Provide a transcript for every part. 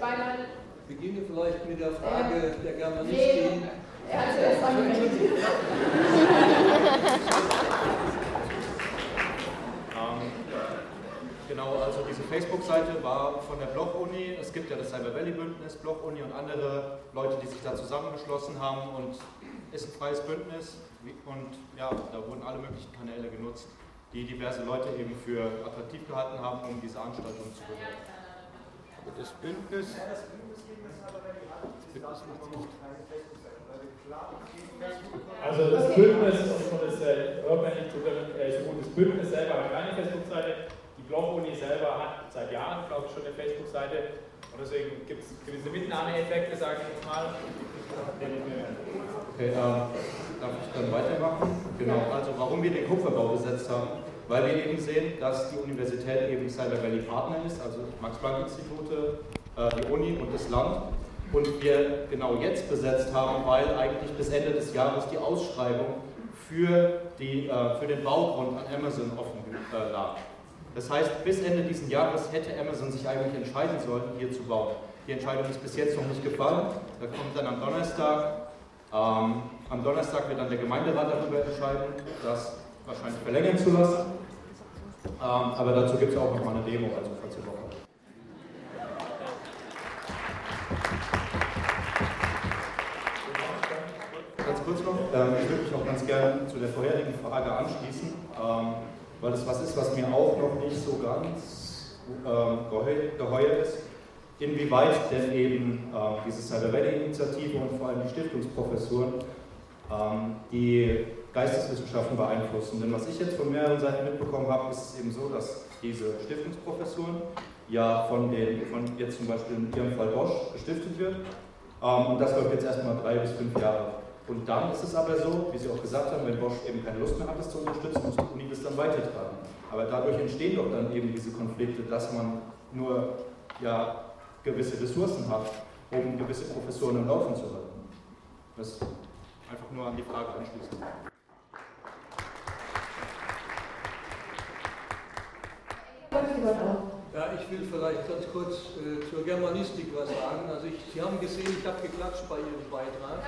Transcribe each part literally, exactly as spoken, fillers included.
Ich beginne vielleicht mit der Frage äh, der Germanistin. Nee, er hat zuerst angemeldet. Genau, also diese Facebook-Seite war von der Bloch-Uni. Es gibt ja das Cyber Valley-Bündnis, Bloch-Uni und andere Leute, die sich da zusammengeschlossen haben, und ist ein freies Bündnis und ja, da wurden alle möglichen Kanäle genutzt, die diverse Leute eben für attraktiv gehalten haben, um diese Veranstaltung zu bewerben. Aber das Bündnis... Also das Bündnis, und das hört man nicht so gut, das Bündnis selber hat keine Facebook-Seite. Die Bloch-Uni selber hat seit Jahren, glaube ich, schon eine Facebook-Seite, und deswegen gibt es gewisse Mitnahmeeffekte, sage ich mal. Okay, ähm, darf ich dann weitermachen? Genau, also warum wir den Kupferbau besetzt haben, weil wir eben sehen, dass die Universität eben Cyber Valley Partner ist, also Max-Planck-Institute, äh, die Uni und das Land, und wir genau jetzt besetzt haben, weil eigentlich bis Ende des Jahres die Ausschreibung für, die, äh, für den Baugrund an Amazon offen äh, lag. Das heißt, bis Ende dieses Jahres hätte Amazon sich eigentlich entscheiden sollen, hier zu bauen. Die Entscheidung ist bis jetzt noch nicht gefallen. Da kommt dann am Donnerstag, ähm, am Donnerstag wird dann der Gemeinderat darüber entscheiden, das wahrscheinlich verlängern zu lassen. Ähm, aber dazu gibt es auch noch mal eine Demo, also falls ihr Bock habt. Ganz kurz noch, ähm, ich würde mich noch ganz gerne zu der vorherigen Frage anschließen. Ähm, weil das was ist, was mir auch noch nicht so ganz ähm, geheuer ist, inwieweit denn eben ähm, diese Cyber Valley-Initiative und vor allem die Stiftungsprofessuren ähm, die Geisteswissenschaften beeinflussen. Denn was ich jetzt von mehreren Seiten mitbekommen habe, ist es eben so, dass diese Stiftungsprofessuren ja von, den, von jetzt zum Beispiel in Ihrem Fall Bosch gestiftet wird, ähm, und das läuft jetzt erstmal drei bis fünf Jahre. Und dann ist es aber so, wie Sie auch gesagt haben, wenn Bosch eben keine Lust mehr hat, das zu unterstützen, muss die Uni das dann weitertragen. Aber dadurch entstehen doch dann eben diese Konflikte, dass man nur ja, gewisse Ressourcen hat, um gewisse Professuren am Laufen zu halten. Das einfach nur an die Frage anschließen. Ja, ich will vielleicht ganz kurz äh, zur Germanistik was sagen. Also ich, Sie haben gesehen, ich habe geklatscht bei Ihrem Beitrag.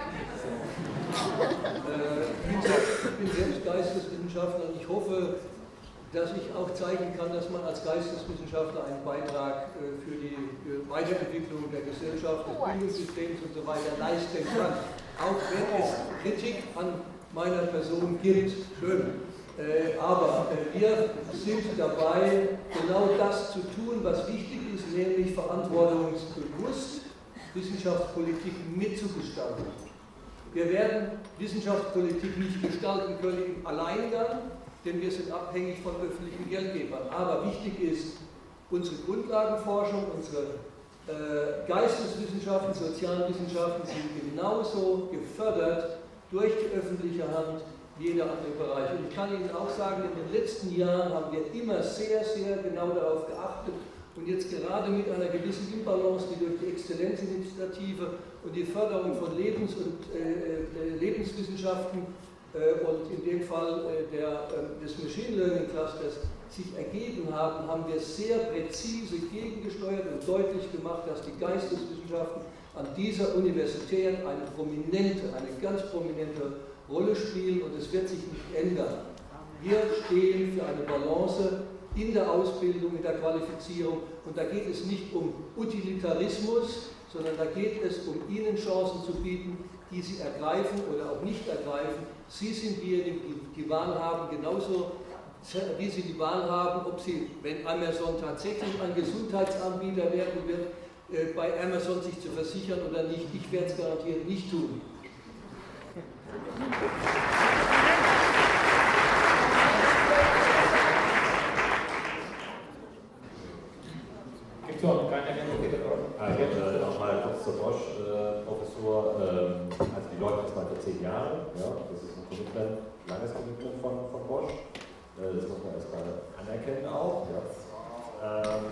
äh, ich bin selbst Geisteswissenschaftler und ich hoffe, dass ich auch zeigen kann, dass man als Geisteswissenschaftler einen Beitrag äh, für die äh, Weiterentwicklung der Gesellschaft, des Bildungssystems und so weiter leisten kann. Auch wenn es Kritik an meiner Person gibt. Schön. Äh, aber äh, wir sind dabei, genau das zu tun, was wichtig ist, nämlich verantwortungsbewusst Wissenschaftspolitik mitzugestalten. Wir werden Wissenschaftspolitik nicht gestalten können im Alleingang, denn wir sind abhängig von öffentlichen Geldgebern. Aber wichtig ist, unsere Grundlagenforschung, unsere äh, Geisteswissenschaften, Sozialwissenschaften sind genauso gefördert durch die öffentliche Hand wie jeder andere Bereich. Und ich kann Ihnen auch sagen, in den letzten Jahren haben wir immer sehr, sehr genau darauf geachtet und jetzt gerade mit einer gewissen Imbalance, die durch die Exzellenzinitiative und die Förderung von Lebens- und äh, Lebenswissenschaften äh, und in dem Fall äh, der, äh, des Machine Learning Clusters sich ergeben haben, haben wir sehr präzise gegengesteuert und deutlich gemacht, dass die Geisteswissenschaften an dieser Universität eine prominente, eine ganz prominente Rolle spielen, und es wird sich nicht ändern. Wir stehen für eine Balance in der Ausbildung, in der Qualifizierung, und da geht es nicht um Utilitarismus, sondern da geht es um Ihnen Chancen zu bieten, die Sie ergreifen oder auch nicht ergreifen. Sie sind diejenigen, die die Wahl haben, genauso wie Sie die Wahl haben, ob Sie, wenn Amazon tatsächlich ein Gesundheitsanbieter werden wird, bei Amazon sich zu versichern oder nicht. Ich werde es garantiert nicht tun. Gibt es noch keine Ergänzung? Also äh, nochmal kurz zur Bosch-Professur. Äh, ähm, also die läuft erstmal für zehn Jahre. Ja, das ist ein Commitment, langes Commitment von, von Bosch. Äh, das muss man erstmal anerkennen auch. Ja. Ähm,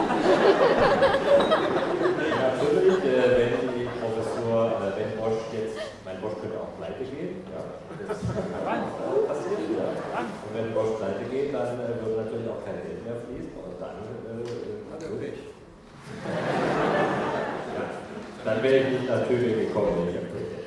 natürlich, äh, wenn die Professur, äh, wenn Bosch jetzt, mein Bosch könnte auch pleite gehen, ja, das kann auch passieren, ja. Und wenn Bosch pleite geht, dann äh, würde natürlich auch kein Geld mehr fließen, und dann äh, natürlich. Dann wäre ich nicht nach Tübingen gekommen, wenn ich aktuell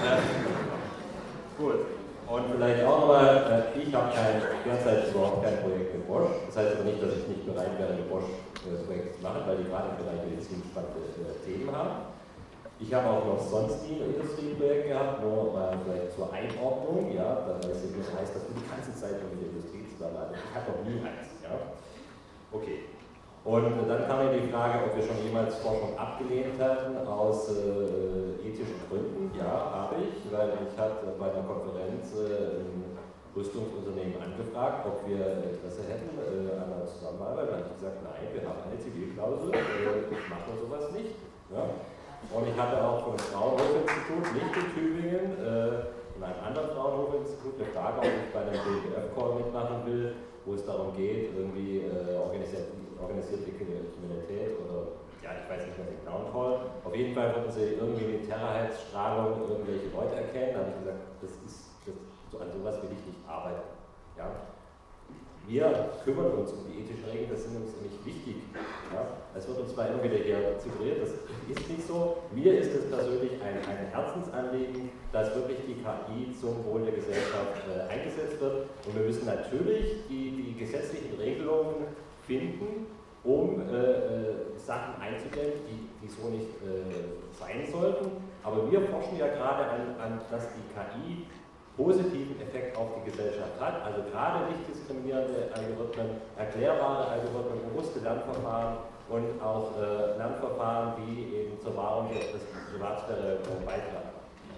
Gut. Und vielleicht auch nochmal, ich habe derzeit überhaupt kein Projekt mit Bosch. Das heißt aber nicht, dass ich nicht bereit wäre, mit Bosch das Projekt zu machen, weil die gerade im Bereich Medizin spannende Themen haben. Ich habe auch noch sonst nie ein Industrieprojekt gehabt, nur mal vielleicht zur Einordnung, ja, weil es nicht heißt, dass du die ganze Zeit mit der Industrie zusammenarbeitest. Ich habe noch nie eins, ja. Okay. Und dann kam mir die Frage, ob wir schon jemals Forschung abgelehnt hatten aus äh, ethischen Gründen. Ja, habe ich, weil ich hatte bei einer Konferenz äh, ein Rüstungsunternehmen angefragt, ob wir Interesse hätten äh, an einer Zusammenarbeit. Dann habe ich gesagt, nein, wir haben eine Zivilklausel, äh, ich mache sowas nicht. Ja. Und ich hatte auch vom Fraunhofer-Institut, nicht in Tübingen, äh, in einem anderen Fraunhofer-Institut eine Frage, ob ich bei einem B G F-Call mitmachen will, wo es darum geht, irgendwie äh, organisiert organisierte Kriminalität oder, ja, ich weiß nicht mehr den genauen Call. Auf jeden Fall wollten sie irgendwie mit Terrorheitsstrahlung irgendwelche Leute erkennen. Da habe ich gesagt, das ist, das, so, an sowas will ich nicht arbeiten. Ja? Wir kümmern uns um die ethischen Regeln, das sind uns nämlich wichtig. Ja? Es wird uns zwar immer wieder hier suggeriert, das ist nicht so. Mir ist es persönlich ein, ein Herzensanliegen, dass wirklich die K I zum Wohl der Gesellschaft äh, eingesetzt wird. Und wir müssen natürlich die, die gesetzlichen Regelungen finden, um äh, äh, Sachen einzudämmen, die, die so nicht äh, sein sollten. Aber wir forschen ja gerade an, an, dass die K I positiven Effekt auf die Gesellschaft hat. Also gerade nicht diskriminierende Algorithmen, erklärbare Algorithmen, robuste Lernverfahren und auch äh, Lernverfahren, die eben zur Wahrung der Privatsphäre äh, beitragen.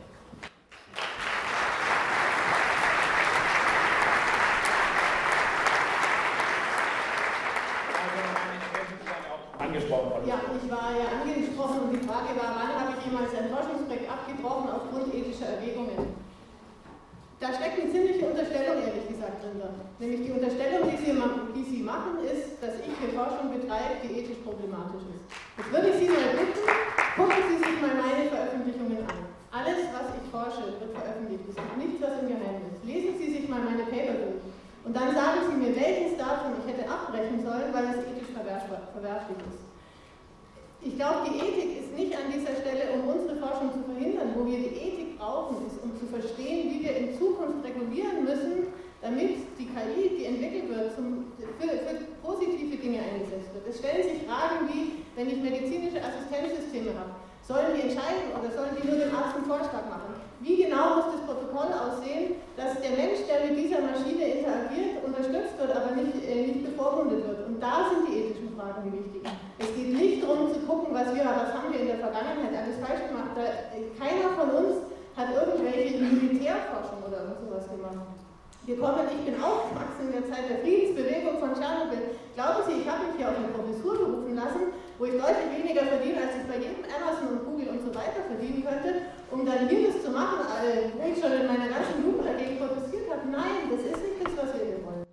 Angesprochen. Ja, ich war ja angesprochen und die Frage war, wann habe ich jemals ein Forschungsprojekt abgebrochen aufgrund ethischer Erwägungen? Da steckt eine ziemliche Unterstellung, ehrlich gesagt, drin. Nämlich die Unterstellung, die Sie, die Sie machen, ist, dass ich hier Forschung betreibe, die ethisch problematisch ist. Jetzt würde ich Sie mal bitten, gucken Sie sich mal meine Veröffentlichungen an. Alles, was ich forsche, wird veröffentlicht. Es gibt nichts, was im Geheim ist. Lesen Sie sich mal meine Paper durch. Und dann sagen Sie mir, welches Datum ich hätte abbrechen sollen, weil es ethisch verwerflich ist. Ich glaube, die Ethik ist nicht an dieser Stelle, um unsere Forschung zu verhindern. Wo wir die Ethik brauchen, ist, um zu verstehen, wie wir in Zukunft regulieren müssen, damit die K I, die entwickelt wird, zum, für, für positive Dinge eingesetzt wird. Es stellen sich Fragen wie, wenn ich medizinische Assistenzsysteme habe, sollen die entscheiden oder sollen die nur dem Arzt einen Vorschlag machen? Wie genau muss das Protokoll aussehen, dass der Mensch, der mit dieser Maschine interagiert, unterstützt wird, aber nicht, äh, nicht bevormundet wird? Und da sind die ethischen Fragen die wichtigen. Es geht nicht darum zu gucken, was, wir, was haben wir in der Vergangenheit alles falsch gemacht. Da, keiner von uns hat irgendwelche Militärforschung oder sowas gemacht. Wir kommen, ich bin aufgewachsen in der Zeit der Friedensbewegung von Tschernobyl. Glauben Sie, ich habe mich hier auf eine Professur berufen lassen, wo ich deutlich weniger verdiene, als ich bei jedem Amazon und Google und so weiter verdienen könnte, um dann hier das zu machen, wo ich schon in meiner ganzen Jugend dagegen protestiert habe. Nein, das ist nicht das, was wir hier wollen.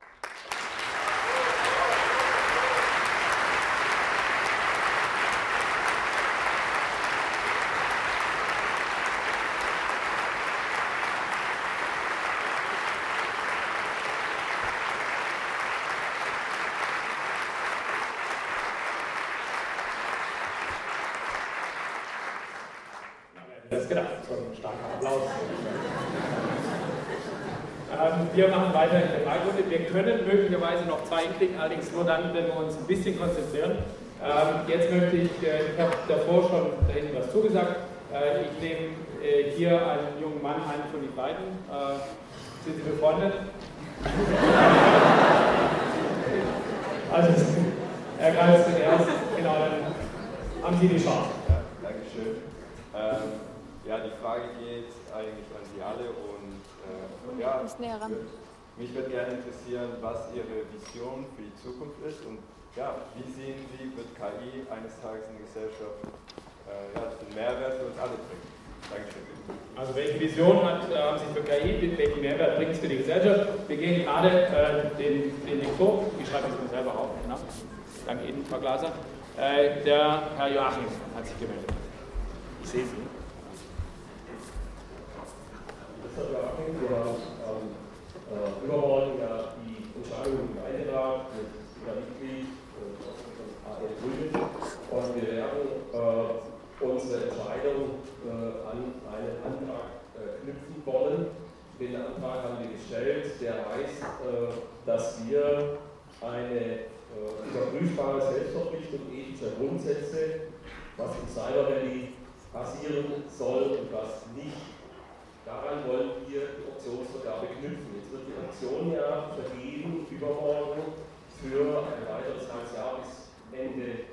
Das gedacht, so ein starker Applaus. ähm, wir machen weiter in der Fragerunde. Wir können möglicherweise noch zwei hinkriegen, allerdings nur dann, wenn wir uns ein bisschen konzentrieren. Ähm, jetzt möchte ich, äh, ich habe davor schon da hinten was zugesagt, äh, ich nehme äh, hier einen jungen Mann, einen von den beiden. Äh, sind Sie befreundet? Also, er greift zuerst, genau, dann haben Sie die Chance. Ja, Dankeschön. Ähm, Ja, die Frage geht eigentlich an Sie alle und äh, ja, mich würde gerne interessieren, was Ihre Vision für die Zukunft ist und ja, wie sehen Sie, wird K I eines Tages in der Gesellschaft äh, ja, den Mehrwert für uns alle bringen? Dankeschön. Also welche Vision hat, äh, haben Sie für K I, welchen Mehrwert bringt es für die Gesellschaft? Wir gehen gerade äh, den, den Weg hoch, ich schreibe es mir selber auf, genau. Danke Ihnen, Frau Glaser. Äh, der Herr Joachim hat sich gemeldet. Ich sehe Sie. Wir haben am äh, übermorgen ja die Entscheidung im Gemeinderat mit Peter Mitglied und A R Grünen und wir werden äh, uns unsere Entscheidung äh, an einen Antrag äh, knüpfen wollen. Den Antrag haben wir gestellt, der heißt, äh, dass wir eine äh, überprüfbare Selbstverpflichtung ethischer Grundsätze, was im Cyber Valley passieren soll und was nicht. Daran wollen wir die Optionsvergabe knüpfen. Jetzt wird die Option ja vergeben übermorgen für ein weiteres halbes Jahr bis Ende,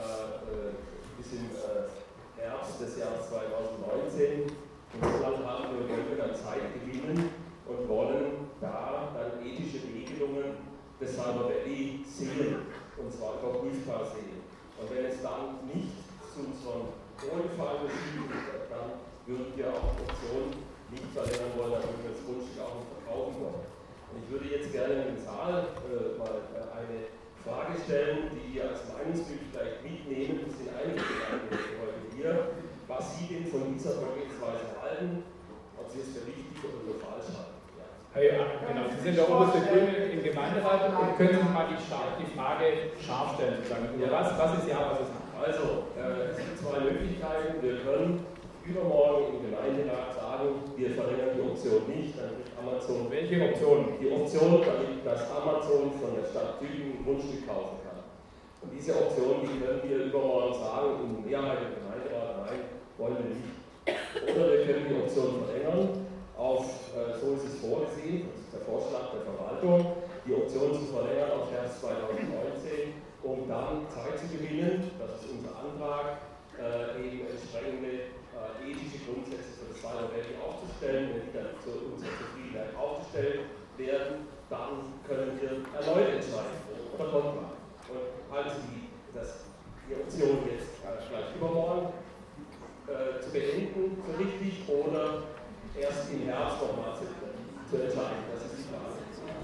äh, bis im äh, Herbst des Jahres zweitausendneunzehn. Insgesamt haben wir, wollen wir dann Zeit gewinnen und wollen da dann ethische Regelungen des Cyber Valley sehen, und zwar überprüfbar sehen. Und wenn es dann nicht zu unserem Wohlgefallen geschieht, dann würden wir auch die Option nicht verlängern wollen, dann würden wir das Grundstück auch nicht verkaufen wollen. Und ich würde jetzt gerne in den Saal äh, mal äh, eine Frage stellen, die wir als Meinungsbild vielleicht mitnehmen. Es sind einige Gedanken heute hier, was Sie denn von dieser Vorgehensweise halten, ob Sie es für richtig oder für falsch halten. Ja. Hey, genau, Sie sind der oberste Grüne im Gemeinderat und können Sie mal die, die Frage scharf stellen. Sagen. Ja. Was, was ist ja, was ist nein? Also, äh, es gibt zwei Möglichkeiten. Wir können übermorgen im Gemeinderat sagen, wir verlängern die Option nicht, dann kriegt Amazon. Welche Option? Die Option, dass Amazon von der Stadt Tübingen ein Grundstück kaufen kann. Und diese Option, die können wir übermorgen sagen, in Mehrheit im Gemeinderat, nein, wollen wir nicht. Oder wir können die Option verlängern, auf, äh, so ist es vorgesehen, das ist der Vorschlag der Verwaltung, die Option zu verlängern auf Herbst zweitausendneunzehn, um dann Zeit zu gewinnen, das ist unser Antrag, äh, eben entsprechende äh, ethische Grundsätze für das Cyber Valley aufzustellen. Wenn die dann zu unserer Zufriedenheit aufgestellt werden, dann können wir erneut entscheiden oder kontra. Und halten Sie das, die Option jetzt gleich übermorgen äh, zu beenden für richtig oder erst im Herbst nochmal zu, zu entscheiden? Das ist die Frage.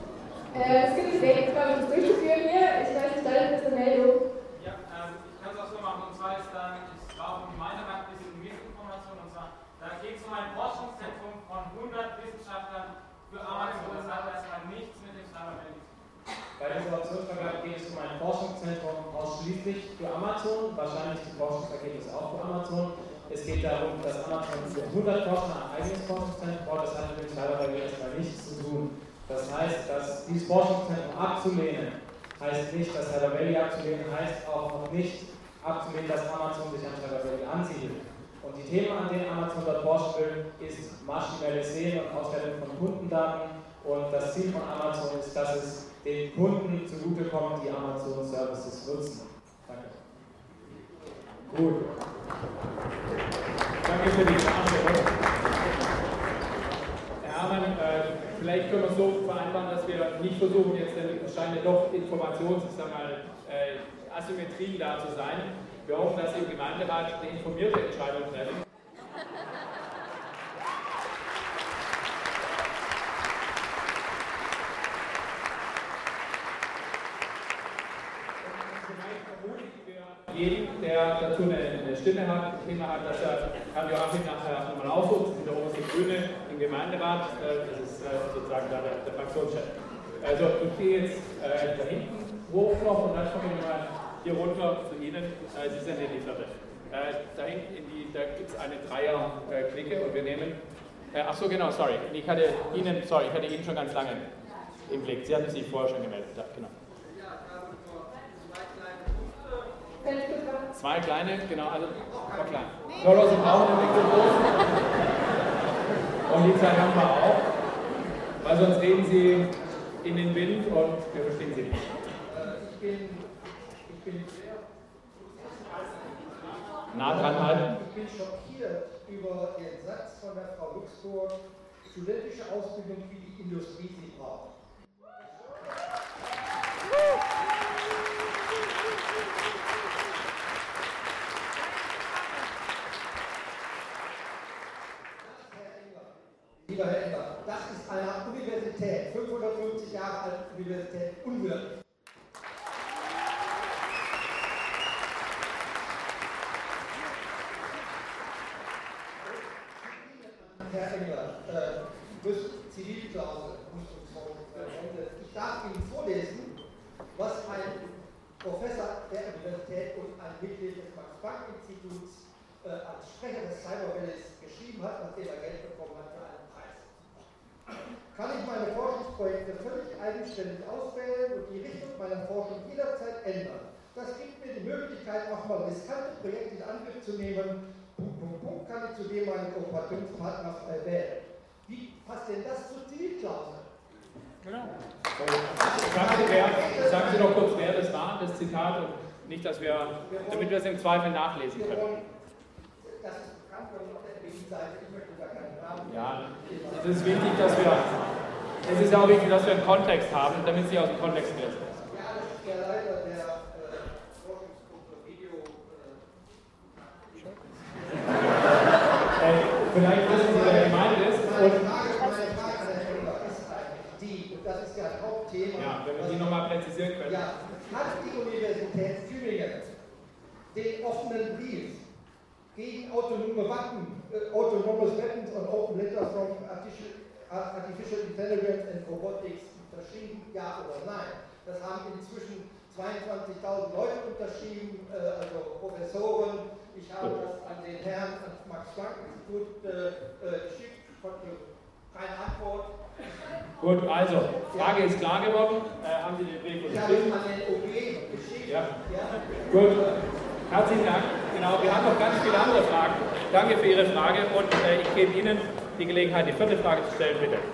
Äh, es gibt Wege, glaube ich, das durchzuführen hier. Ich weiß nicht, da ist eine Meldung. Ja, ähm, ich kann es auch so machen. Und zwar ist dann, es war auch im Gemeinderat ein bisschen Missinformation. Und zwar, da geht es um ein Forschungszentrum von hundert Wissenschaftlern für Amazon. Das hat erstmal nichts mit dem Cyber Valley zu tun. Bei dieser Optionsvergabe geht es um ein Forschungszentrum ausschließlich für Amazon, wahrscheinlich die Forschungsergebnisse auch für Amazon. Es geht darum, dass Amazon für hundert Forscher ein eigenes Forschungszentrum baut. Das hat mit dem Cyber Valley erstmal nichts zu tun. Das heißt, dass dieses Forschungszentrum abzulehnen, heißt nicht, dass Cyber Valley abzulehnen, heißt auch noch nicht abzulehnen, dass Amazon sich an Cyber Valley ansiedelt. Und die Themen, an denen Amazon dort forschen will, ist maschinelles Sehen und Auswertung von Kundendaten. Und das Ziel von Amazon ist, dass es den Kunden zugutekommt, die Amazon Services nutzen. Danke. Gut. Danke für die Klarstellung. Herr Hamann, äh, vielleicht können wir es so vereinbaren, dass wir nicht versuchen, jetzt es scheint ja doch Informations-, ich sag mal, äh, Asymmetrien da zu sein. Wir hoffen, dass Sie im Gemeinderat eine informierte Entscheidung treffen. Jeden, der dazu eine, eine Stimme hat, ein Thema hat, dass er Herrn Joachim nachher nochmal aufruft, das ist der oberste Grüne im Gemeinderat, das ist sozusagen da der, der Fraktionschef. Also ich gehe jetzt äh, da hinten hoch noch und dann komme ich mal hier runter zu Ihnen, äh, Sie sind hier die Vierte. Äh, da hinten in die, da gibt es eine Dreier-Clique und wir nehmen, äh, ach so genau, sorry, ich hatte Ihnen, sorry, ich hatte Ihnen schon ganz lange im Blick, Sie hatten sich vorher schon gemeldet, ja, genau. Zwei kleine, genau, also war klein. Lolos, Sie brauchen ein Mikrofon. Und die Zeit haben wir auch, weil sonst reden Sie in den Wind und wir verstehen Sie nicht. Ich bin, ich bin sehr nah dran halten. Ich bin schockiert über den Satz von der Frau Luxburg, studentische Ausbildung wie die Industrie sie braucht. Lieber Herr Engler, das ist eine Universität, fünfhundertfünfzig Jahre alte Universität, unwürdig. Herr Engler, äh, Zivilklausel, ich darf Ihnen vorlesen, was ein Professor der Universität und ein Mitglied des Max-Planck-Instituts äh, als Sprecher des Cyberwells geschrieben hat, nachdem er Geld bekommen hat für einen Preis. Kann ich meine Forschungsprojekte völlig eigenständig auswählen und die Richtung meiner Forschung jederzeit ändern. Das gibt mir die Möglichkeit, auch mal riskante Projekte in Angriff zu nehmen. Punkt, Punkt, Punkt, kann ich zudem meine Kooperationspartner frei wählen. Wie passt denn das zur Zivilklausel? Genau. Sagen Sie, wer, sagen Sie doch kurz, wer das war, das Zitat, und nicht, dass wir, damit wir es im Zweifel nachlesen können. Das ist bekannt, wenn auf der Gegenseite, ich möchte da keinen Namen. Ja, es ist wichtig, dass wir, es ist auch wichtig, dass wir einen Kontext haben, damit Sie aus dem Kontext lesen. Ja, das ist der Leiter der äh, Forschungsgruppe Video. Äh, äh, vielleicht wissen Sie, wer gemeint ist. Meine Frage, meine Frage an Herrn Müller ist eigentlich die, und das ist ja ein Hauptthema. Ja, wenn wir die nochmal präzisieren können. Ja, hat die Universität Tübingen den offenen Brief gegen autonome Waffen, äh, autonomes Weapons und Open Letters from Artificial, Artificial Intelligence and Robotics unterschrieben, ja oder nein? Das haben inzwischen zweiundzwanzigtausend Leute unterschrieben, äh, also Professoren. Ich habe das an den Herrn, ans Max-Planck-Institut äh, geschickt, konnte keine Antwort. Gut, also, Frage ist klar geworden. Äh, haben Sie den Brief unterschrieben? Ich habe an den O G geschickt. Ja. Ja. Gut, herzlichen Dank. Genau, wir haben noch ganz viele andere Fragen. Danke für Ihre Frage und äh, ich gebe Ihnen die Gelegenheit, die vierte Frage zu stellen, bitte.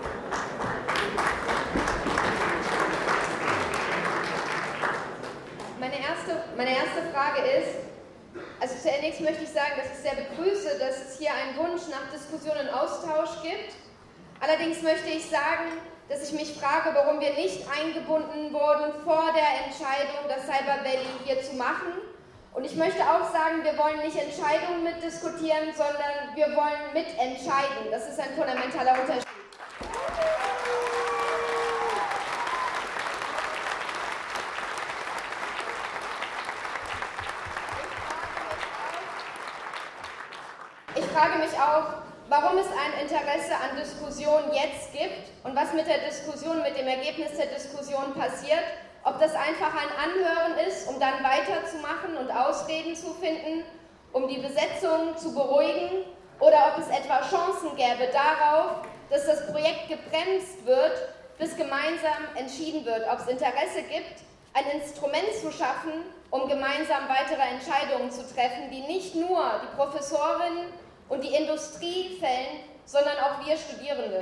Meine erste, meine erste Frage ist, also zunächst möchte ich sagen, dass ich sehr begrüße, dass es hier einen Wunsch nach Diskussion und Austausch gibt. Allerdings möchte ich sagen, dass ich mich frage, warum wir nicht eingebunden wurden vor der Entscheidung, das Cyber Valley hier zu machen. Und ich möchte auch sagen, wir wollen nicht Entscheidungen mitdiskutieren, sondern wir wollen mitentscheiden. Das ist ein fundamentaler Unterschied. Ich frage mich auch, warum es ein Interesse an Diskussion jetzt gibt und was mit der Diskussion, mit dem Ergebnis der Diskussion passiert. Ob das einfach ein Anhören ist, um dann weiterzumachen und Ausreden zu finden, um die Besetzung zu beruhigen, oder ob es etwa Chancen gäbe darauf, dass das Projekt gebremst wird, bis gemeinsam entschieden wird, ob es Interesse gibt, ein Instrument zu schaffen, um gemeinsam weitere Entscheidungen zu treffen, die nicht nur die Professorinnen und die Industrie fällen, sondern auch wir Studierende.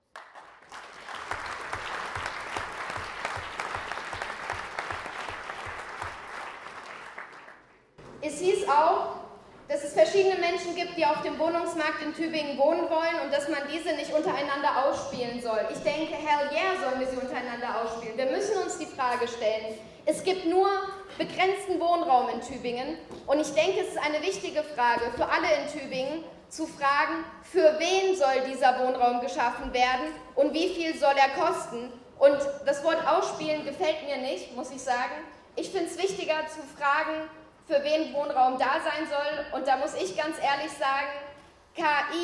Es hieß auch, dass es verschiedene Menschen gibt, die auf dem Wohnungsmarkt in Tübingen wohnen wollen und dass man diese nicht untereinander ausspielen soll. Ich denke, hell yeah, sollen wir sie untereinander ausspielen. Wir müssen uns die Frage stellen, es gibt nur begrenzten Wohnraum in Tübingen und ich denke, es ist eine wichtige Frage für alle in Tübingen, zu fragen, für wen soll dieser Wohnraum geschaffen werden und wie viel soll er kosten. Und das Wort ausspielen gefällt mir nicht, muss ich sagen. Ich finde es wichtiger zu fragen, für wen Wohnraum da sein soll. Und da muss ich ganz ehrlich sagen, K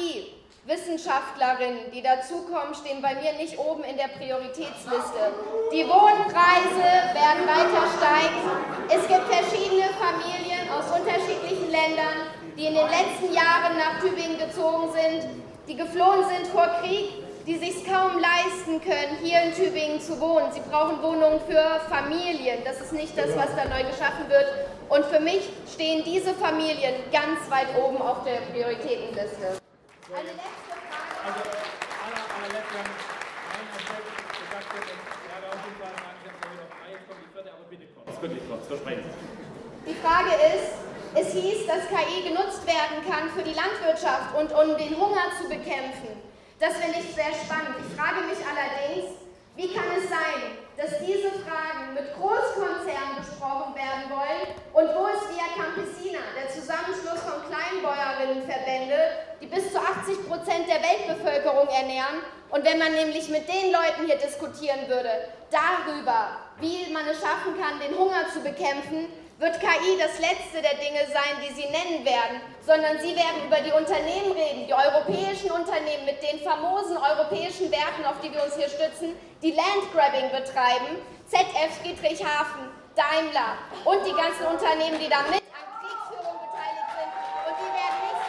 I-Wissenschaftlerinnen, die dazukommen, stehen bei mir nicht oben in der Prioritätsliste. Die Wohnpreise werden weiter steigen. Es gibt verschiedene Familien aus unterschiedlichen Ländern, die in den letzten Jahren nach Tübingen gezogen sind, die geflohen sind vor Krieg, die sich kaum leisten können, hier in Tübingen zu wohnen. Sie brauchen Wohnungen für Familien. Das ist nicht das, was da neu geschaffen wird. Und für mich stehen diese Familien ganz weit oben auf der Prioritätenliste. Eine letzte Frage. Also, aller, allerletzt, wir haben einen Erfolg gesagt, ja, da auf jeden Fall sagen, ich habe noch drei, jetzt kommt die vierte, aber bitte kurz. Das ist wirklich kurz, versprechen Sie. Die Frage ist, es hieß, dass K I genutzt werden kann für die Landwirtschaft und um den Hunger zu bekämpfen. Das finde ich sehr spannend. Ich frage mich allerdings, wie kann es sein, dass diese Fragen mit Großkonzernen besprochen werden wollen und wo ist Via Campesina, der Zusammenschluss von Kleinbäuerinnenverbände, die bis zu achtzig Prozent der Weltbevölkerung ernähren. Und wenn man nämlich mit den Leuten hier diskutieren würde, darüber, wie man es schaffen kann, den Hunger zu bekämpfen, wird K I das letzte der Dinge sein, die sie nennen werden, sondern sie werden über die Unternehmen reden, die europäischen Unternehmen mit den famosen europäischen Werten, auf die wir uns hier stützen, die Landgrabbing betreiben, Z F Friedrichshafen, Daimler und die ganzen Unternehmen, die da mit an Kriegsführung beteiligt sind. Und die werden nicht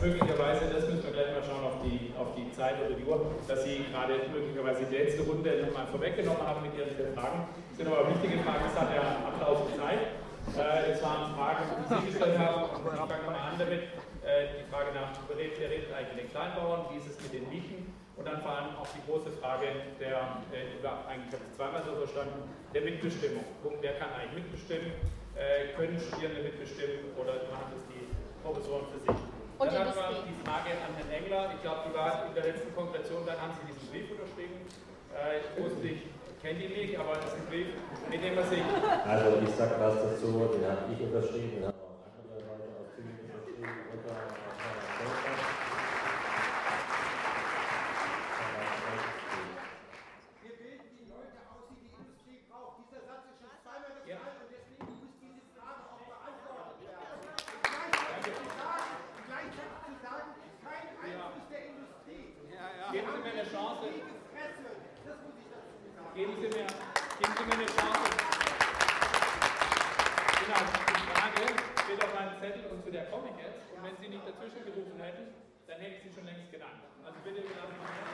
möglicherweise, das müssen wir gleich mal schauen auf die, auf die Zeit oder die Uhr, dass Sie gerade möglicherweise die letzte Runde nochmal vorweggenommen haben mit Ihren vier Fragen. Das sind aber wichtige Fragen, das hat ja Ablauf gezeigt. Äh, es waren Fragen, die Sie gestellt haben, und ich fange mal an damit. Äh, die Frage nach, wer redet eigentlich mit den Kleinbauern, wie ist es mit den Mieten? Und dann vor allem auch die große Frage der, äh, eigentlich habe ich es zweimal so verstanden, der Mitbestimmung. Wer kann eigentlich mitbestimmen? Äh, können Studierende mitbestimmen oder machen das die Professoren für sich? Und dann haben wir die Frage an Herrn Engler. Ich glaube, die war in der letzten Kongression, dann haben Sie diesen Brief unterschrieben. Äh, ich wusste, ich kenne ihn nicht, aber das ist ein Brief, mit dem man sich... Also ich sage was dazu, den habe ich unterschrieben, den haben auch andere Leute aus Tübingen unterschrieben. Unter Wir bilden die Leute aus, die die Industrie braucht. Dieser Satz ist schon zweimal gefallen und deswegen muss diese Frage auch beantwortet werden. Gleichzeitig zu sagen, gleichzeitig zu sagen, kein Einfluss der Industrie. Geben Sie mir eine Chance. Das muss ich dazu sagen. Geben Sie mir, geben Sie mir eine Chance. Genau, die Frage steht auf meinem Zettel und zu der komme ich jetzt. Und wenn Sie nicht dazwischen gerufen hätten, dann hätte ich Sie schon längst genannt. Also bitte lassen Sie mich.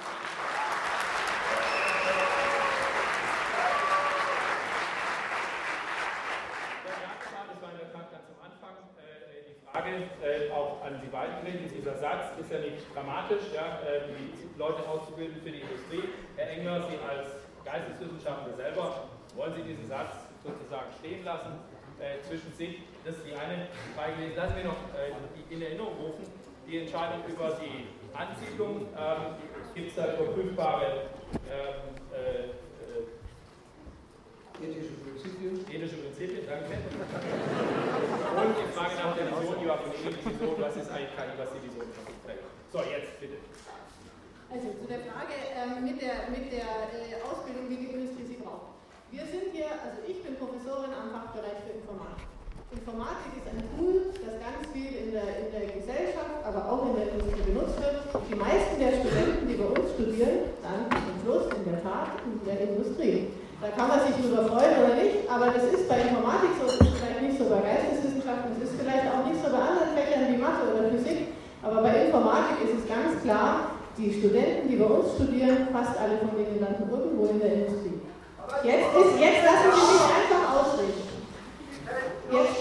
Das war in der Tat ganz am Anfang äh, die Frage, äh, auch an Sie beiden gerichtet. Dieser Satz ist ja nicht dramatisch, ja, äh, die Leute auszubilden für die Industrie. Herr Engler, Sie als Geisteswissenschaftler selber, wollen Sie diesen Satz sozusagen stehen lassen äh, zwischen sich? Das ist die eine Frage gewesen. Lassen wir noch äh, in Erinnerung rufen, die Entscheidung über die Ansiedlung. Ähm, Gibt es da überprüfbare ähm, äh, ethische Prinzipien? Ethische Prinzipien, danke. Und die Frage nach der Vision, die war von Ihnen die Vision, was ist eigentlich K I, was die Vision von trägt. So, jetzt bitte. Also zu der Frage ähm, mit der, mit der äh, Ausbildung, wie die Industrie sie braucht. Wir sind hier, also ich bin Professorin am Fachbereich für Informatik. Informatik ist ein Tool, das ganz viel in der, in der Gesellschaft, aber auch in der Industrie benutzt wird. Die meisten der Studenten, die bei uns studieren, dann zum Schluss in der Tat in der Industrie. Da kann man sich darüber freuen oder nicht, aber das ist bei Informatik so, das ist vielleicht nicht so bei Geisteswissenschaften, das ist vielleicht auch nicht so bei anderen Fächern wie Mathe oder Physik, aber bei Informatik ist es ganz klar, die Studenten, die bei uns studieren, fast alle von denen landen irgendwo in der Industrie. Jetzt, ist, jetzt lassen Sie mich einfach ausreden. Jetzt,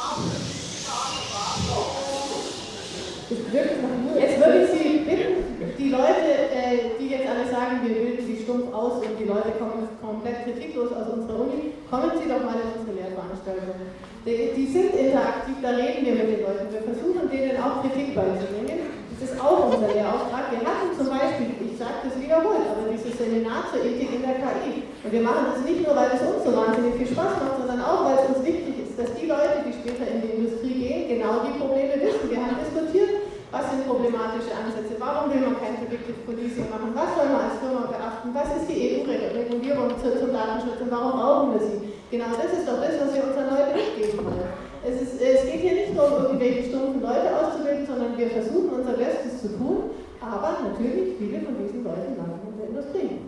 jetzt würde ich Sie bitten, die Leute, äh, die jetzt alle sagen, wir bilden die stumpf aus und die Leute kommen komplett kritiklos aus unserer Uni, kommen Sie doch mal in unsere Lehrveranstaltungen. Die, die sind interaktiv, da reden wir mit den Leuten. Wir versuchen denen auch Kritik beizubringen. Das ist auch unser Lehrauftrag. Wir hatten zum Beispiel, ich sage das wiederholt, aber dieses Seminar zur Ethik in der K I. Und wir machen das nicht nur, weil es uns so wahnsinnig viel Spaß macht, sondern auch, weil es uns wichtig ist, dass die Leute, die später in die Industrie gehen, genau die Probleme wissen. Wir haben diskutiert, was sind problematische Ansätze, warum will man kein Predictive Policing machen, was soll man als Firma beachten, was ist die E U-Regulierung zum Datenschutz und warum brauchen wir sie. Genau das ist doch das, was wir unseren Leuten mitgeben wollen. Es, ist, es geht hier nicht nur um irgendwelche stumpfen Leute auszubilden, sondern wir versuchen unser Bestes zu tun, aber natürlich viele von diesen Leuten landen in der Industrie.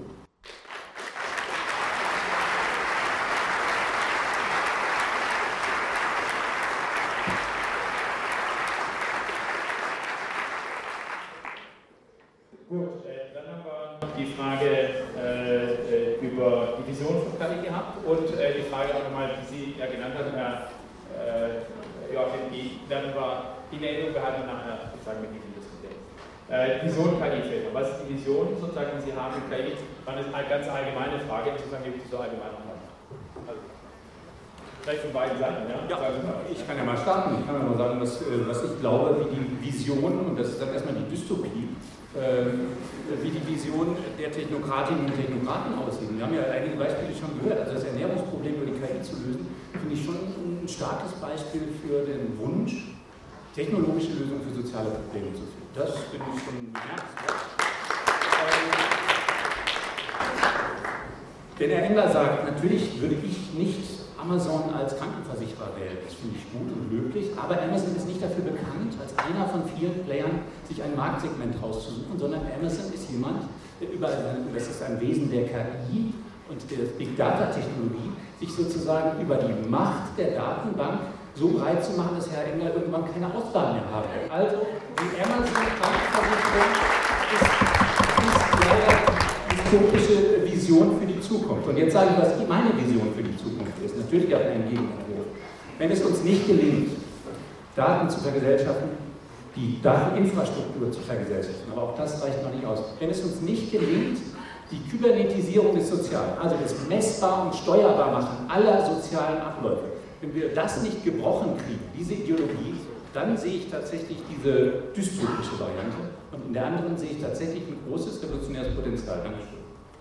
Gut, äh, dann haben wir die Frage äh, über die Vision von K I gehabt und äh, die Frage auch nochmal, die Sie ja genannt haben, Herr äh, Joachim, die werden wir in Erinnerung behalten und nachher sozusagen mit Ihnen diskutieren. Äh, Vision K I-Filter. Was ist die Vision sozusagen, die Sie haben mit K I? Dann ist eine ganz allgemeine Frage, insofern gebe ich so allgemein nochmal. Also, vielleicht von beiden Seiten, ja? Ja, ich kann ja mal starten. Ich kann ja mal sagen, was, was ich glaube, wie die Vision, und das ist dann erstmal die Dystopie, äh, wie die Vision der Technokratinnen und Technokraten aussehen. Wir haben ja einige Beispiele schon gehört. Also das Ernährungsproblem über die K I zu lösen, finde ich schon ein starkes Beispiel für den Wunsch, technologische Lösungen für soziale Probleme zu finden. Das finde ich schon ein ähm, Wenn Herr Engler sagt, natürlich würde ich nicht Amazon als Krankenversicherer wählen, das finde ich gut und löblich, aber Amazon ist nicht dafür bekannt, als einer von vielen Playern sich ein Marktsegment rauszusuchen, sondern Amazon ist jemand, der über, das ist ein Wesen der K I und der Big Data Technologie, sich sozusagen über die Macht der Datenbank so breit zu machen, dass Herr Engler irgendwann keine Auswahl mehr haben wird. Also die Amazon-Krankenversicherung ist, ist leider die utopische Vision für die Zukunft. Und jetzt sage ich, was meine Vision für die Zukunft ist. Natürlich auch ein Gegenentwurf. Wenn es uns nicht gelingt, Daten zu vergesellschaften, die Dateninfrastruktur zu vergesellschaften, aber auch das reicht noch nicht aus. Wenn es uns nicht gelingt, die Kybernetisierung des Sozialen, also das messbar und steuerbar machen aller sozialen Abläufe, wenn wir das nicht gebrochen kriegen, diese Ideologie, dann sehe ich tatsächlich diese dystopische Variante und in der anderen sehe ich tatsächlich ein großes revolutionäres Potenzial. Dankeschön.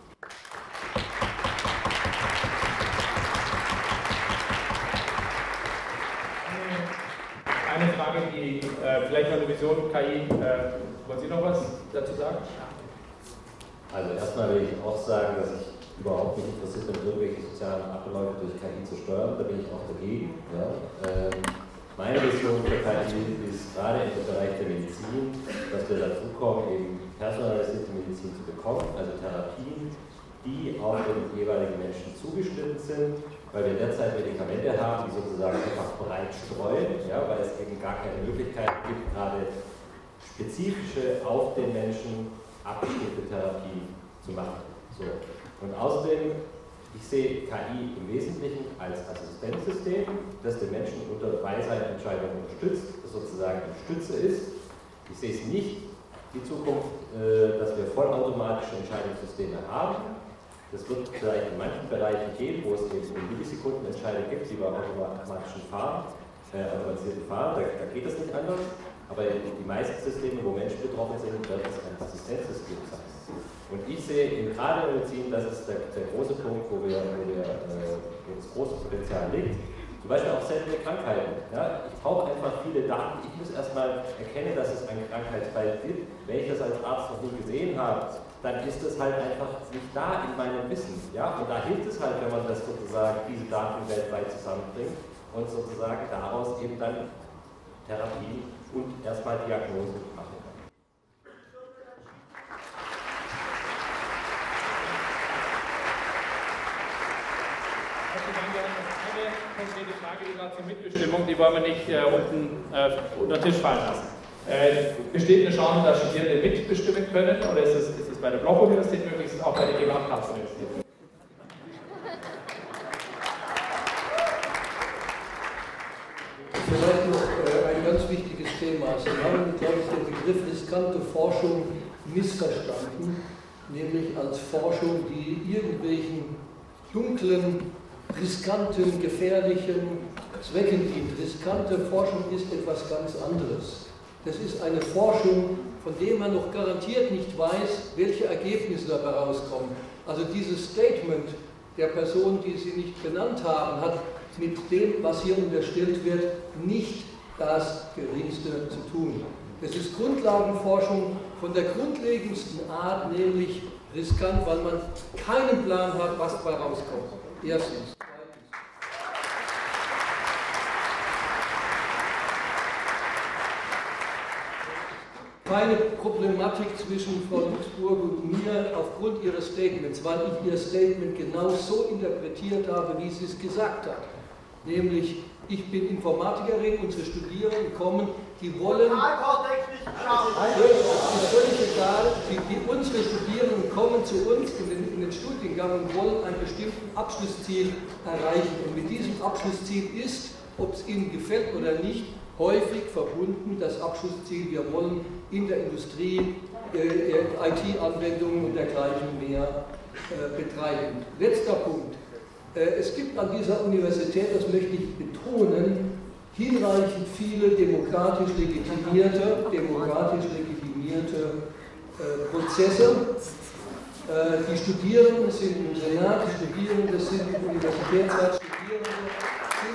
Eine Frage, die äh, vielleicht noch eine Vision K I, äh, wollen Sie noch was dazu sagen? Also erstmal will ich auch sagen, dass ich überhaupt nicht interessiert bin, irgendwelche sozialen Abläufe durch K I zu steuern, da bin ich auch dagegen. Ja. Ähm, meine Vision für K I ist gerade im Bereich der Medizin, dass wir dazu kommen, eben personalisierte Medizin zu bekommen, also Therapien, die auf den jeweiligen Menschen zugeschnitten sind, weil wir derzeit Medikamente haben, die sozusagen einfach breit streuen, ja, weil es eben gar keine Möglichkeit gibt, gerade spezifische auf den Menschen abgestimmte Therapien zu machen. So. Und außerdem, ich sehe K I im Wesentlichen als Assistenzsystem, das den Menschen unter Weisheitsentscheidungen unterstützt, das sozusagen eine Stütze ist. Ich sehe es nicht die Zukunft, äh, dass wir vollautomatische Entscheidungssysteme haben. Das wird vielleicht in manchen Bereichen gehen, wo es eben Millisekundenentscheidungen gibt, die bei automatischen Fahren, äh, automatisierten Fahren, da, da geht es nicht anders. Aber die meisten Systeme, wo Menschen betroffen sind, wird es ein Assistenzsystem sein. Und ich sehe in gerade in der Medizin, das ist der, der große Punkt, wo, wir, wo, wir, äh, wo das große Potenzial liegt. Zum Beispiel auch seltene Krankheiten. Ja? Ich brauche einfach viele Daten. Ich muss erstmal erkennen, dass es einen Krankheitsfall gibt. Wenn ich das als Arzt noch nie gesehen habe, dann ist es halt einfach nicht da in meinem Wissen. Ja? Und da hilft es halt, wenn man das sozusagen, diese Daten weltweit zusammenbringt und sozusagen daraus eben dann Therapie und erstmal Diagnose machen kann. Eine konkrete Frage, die gerade zur Mitbestimmung, die wollen wir nicht äh, unten äh, unter den Tisch fallen lassen. Äh, besteht eine Chance, dass Studierende mitbestimmen können, oder ist es, ist es bei der Bloch-Universität möglich, ist es auch bei der Gesamtplatzuniversität möglich? Vielleicht noch äh, ein ganz wichtiges Thema. Sie haben, glaube ich, den Begriff riskante Forschung missverstanden, nämlich als Forschung, die irgendwelchen dunklen, riskanten, gefährlichen Zwecken dient. Riskante Forschung ist etwas ganz anderes. Das ist eine Forschung, von der man noch garantiert nicht weiß, welche Ergebnisse dabei rauskommen. Also dieses Statement der Person, die Sie nicht benannt haben, hat mit dem, was hier unterstellt wird, nicht das Geringste zu tun. Es ist Grundlagenforschung von der grundlegendsten Art, nämlich riskant, weil man keinen Plan hat, was dabei rauskommt. Erstens. Keine Problematik zwischen Frau Luxburg und mir aufgrund ihres Statements, weil ich ihr Statement genau so interpretiert habe, wie sie es gesagt hat. Nämlich, ich bin Informatikerin, unsere Studierenden kommen, die wollen... Das ist völlig egal, die, die, unsere Studierenden kommen zu uns in den, in den Studiengang und wollen ein bestimmtes Abschlussziel erreichen. Und mit diesem Abschlussziel ist, ob es ihnen gefällt oder nicht, häufig verbunden das Abschlussziel, wir wollen in der Industrie äh, I T-Anwendungen und dergleichen mehr äh, betreiben. Letzter Punkt. Äh, es gibt an dieser Universität, das möchte ich betonen, hinreichend viele demokratisch legitimierte, demokratisch legitimierte äh, Prozesse. Äh, die Studierenden sind im Senat, die Studierenden sind im Universitätsrat, Studierende sind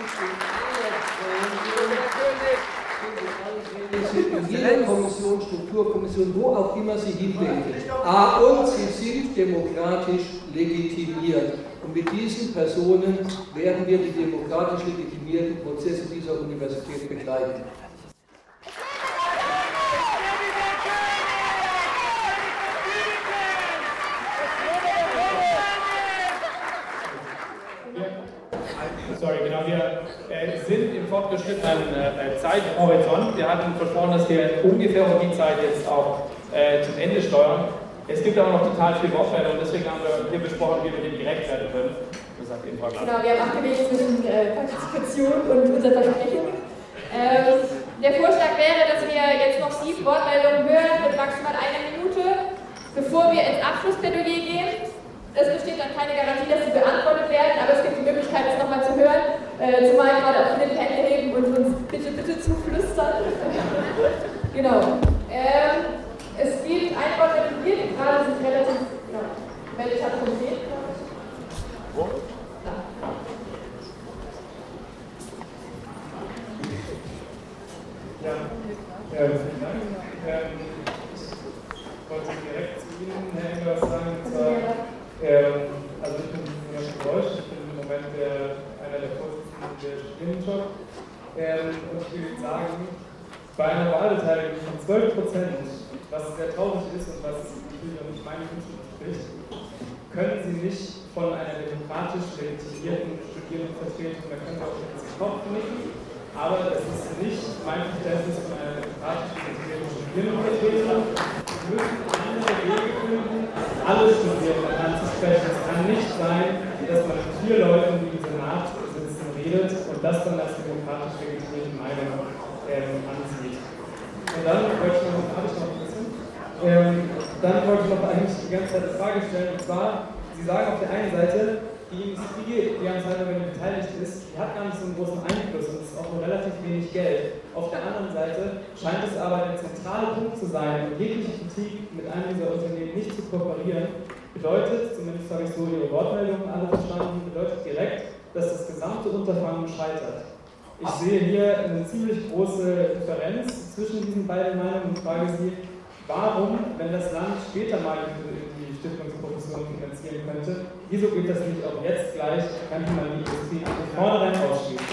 in jeder Kommission, Strukturkommission, wo auch immer sie hinwenden. Ah, und sie sind demokratisch legitimiert. Und mit diesen Personen werden wir die demokratisch legitimierten Prozesse dieser Universität begleiten. Sorry, genau, wir wir äh, sind im fortgeschrittenen äh, Zeithorizont. Wir hatten versprochen, dass wir ungefähr um die Zeit jetzt auch äh, zum Ende steuern. Es gibt aber noch total viel Wortwerte und deswegen haben wir hier besprochen, wie wir den direkt werden können. Das sagt eben Frau Glas. Genau, wir haben abgewegt zwischen äh, Partizipation und unserer Versprechung. Ähm, der Vorschlag wäre, dass wir jetzt noch sieben Wortmeldungen hören mit maximal einer Minute, bevor wir ins Abschlussplädoyer gehen. Es besteht dann keine Garantie, dass sie beantwortet werden, aber es gibt die Möglichkeit, es nochmal zu hören, äh, zumal gerade auch viele die Hände heben und uns bitte, bitte zuflüstern. Genau. Ähm, es gibt eine Wortmeldung hier, die gerade sich relativ, genau, gemeldet hat vom See. Wo? Da. Ja, äh, vielen Dank. Ähm, ich wollte direkt zu Ihnen, Herr Engler, was sagen. Und zwar, ähm, also ich bin Joachim Reusch, ich bin im Moment der, einer der Vorsitzenden der Studierendenschaft. Ähm, und ich will Ihnen sagen, bei einer Wahlbeteiligung von zwölf Prozent, was sehr traurig ist und was natürlich auch nicht meinen Wünschen entspricht, können Sie nicht von einer demokratisch legitimierten Studierendenvertretung, da können Sie auch ins Kopf nicken, aber das ist nicht mein Verständnis von einer demokratisch legitimierten Studierendenvertretung. Sie müssen andere Wege finden, alle Studierenden anzusprechen. Es kann nicht sein, dass man mit vier Leuten, die im Senat sitzen, redet und das dann als demokratisch legitimierte Meinung ähm, anzieht. Und dann wollte ich noch, habe ich noch ein bisschen, ähm, dann wollte ich noch eigentlich die ganze Zeit eine Frage stellen, und zwar, Sie sagen auf der einen Seite, die Industrie, die an Cyberwelle beteiligt ist, die hat gar nicht so einen großen Einfluss und es ist auch nur relativ wenig Geld. Auf der anderen Seite scheint es aber der zentrale Punkt zu sein, und jegliche Kritik mit einem dieser Unternehmen nicht zu kooperieren, bedeutet, zumindest habe ich so Ihre Wortmeldungen alle verstanden, bedeutet direkt, dass das gesamte Unterfangen scheitert. Ich sehe hier eine ziemlich große Differenz zwischen diesen beiden Meinungen und frage Sie, warum, wenn das Land später mal die Stiftungsprofessuren finanzieren könnte, wieso geht das nicht auch jetzt gleich, könnte man die Industrie von vornherein ausschließen?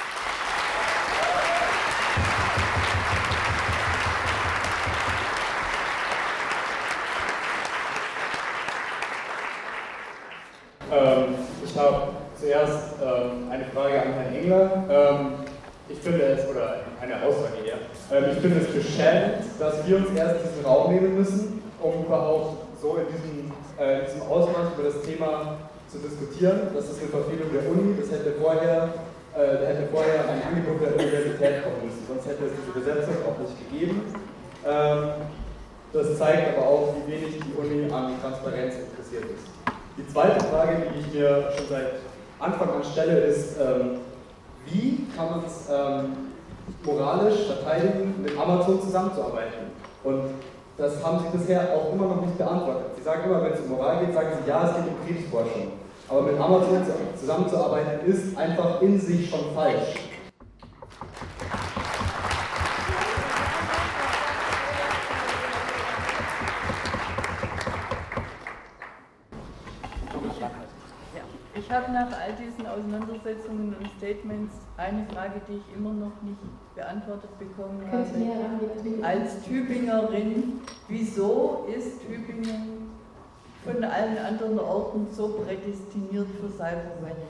Ähm, ich habe zuerst ähm, eine Frage an Herrn Engler. Ähm, ich finde es, oder eine Aussage hier, ähm, ich finde es beschämend, dass wir uns erst diesen Raum nehmen müssen, um überhaupt so in diesem, äh, in diesem Ausmaß über das Thema zu diskutieren. Das ist eine Verfehlung der Uni, das hätte vorher, äh, hätte vorher ein Angebot der Universität kommen müssen, sonst hätte es diese Besetzung auch nicht gegeben. Ähm, das zeigt aber auch, wie wenig die Uni an Transparenz interessiert ist. Die zweite Frage, die ich mir schon seit Anfang an stelle, ist, ähm, wie kann man es ähm, moralisch verteidigen, mit Amazon zusammenzuarbeiten? Und das haben Sie bisher auch immer noch nicht beantwortet. Sie sagen immer, wenn es um Moral geht, sagen Sie, ja, es geht um Krebsforschung. Aber mit Amazon zusammenzuarbeiten ist einfach in sich schon falsch. Ich habe nach all diesen Auseinandersetzungen und Statements eine Frage, die ich immer noch nicht beantwortet bekommen habe. Als Tübingerin, wieso ist Tübingen von allen anderen Orten so prädestiniert für Cyberwelle?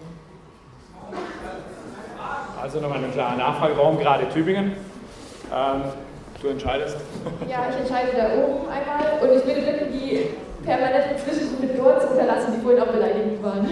Also nochmal eine klare Nachfrage, warum gerade Tübingen? Ähm, du entscheidest. Ja, ich entscheide da oben einmal und ich würde bitten, die permanenten Zwischenrufe mit dort zu unterlassen, die vorhin auch beleidigend waren.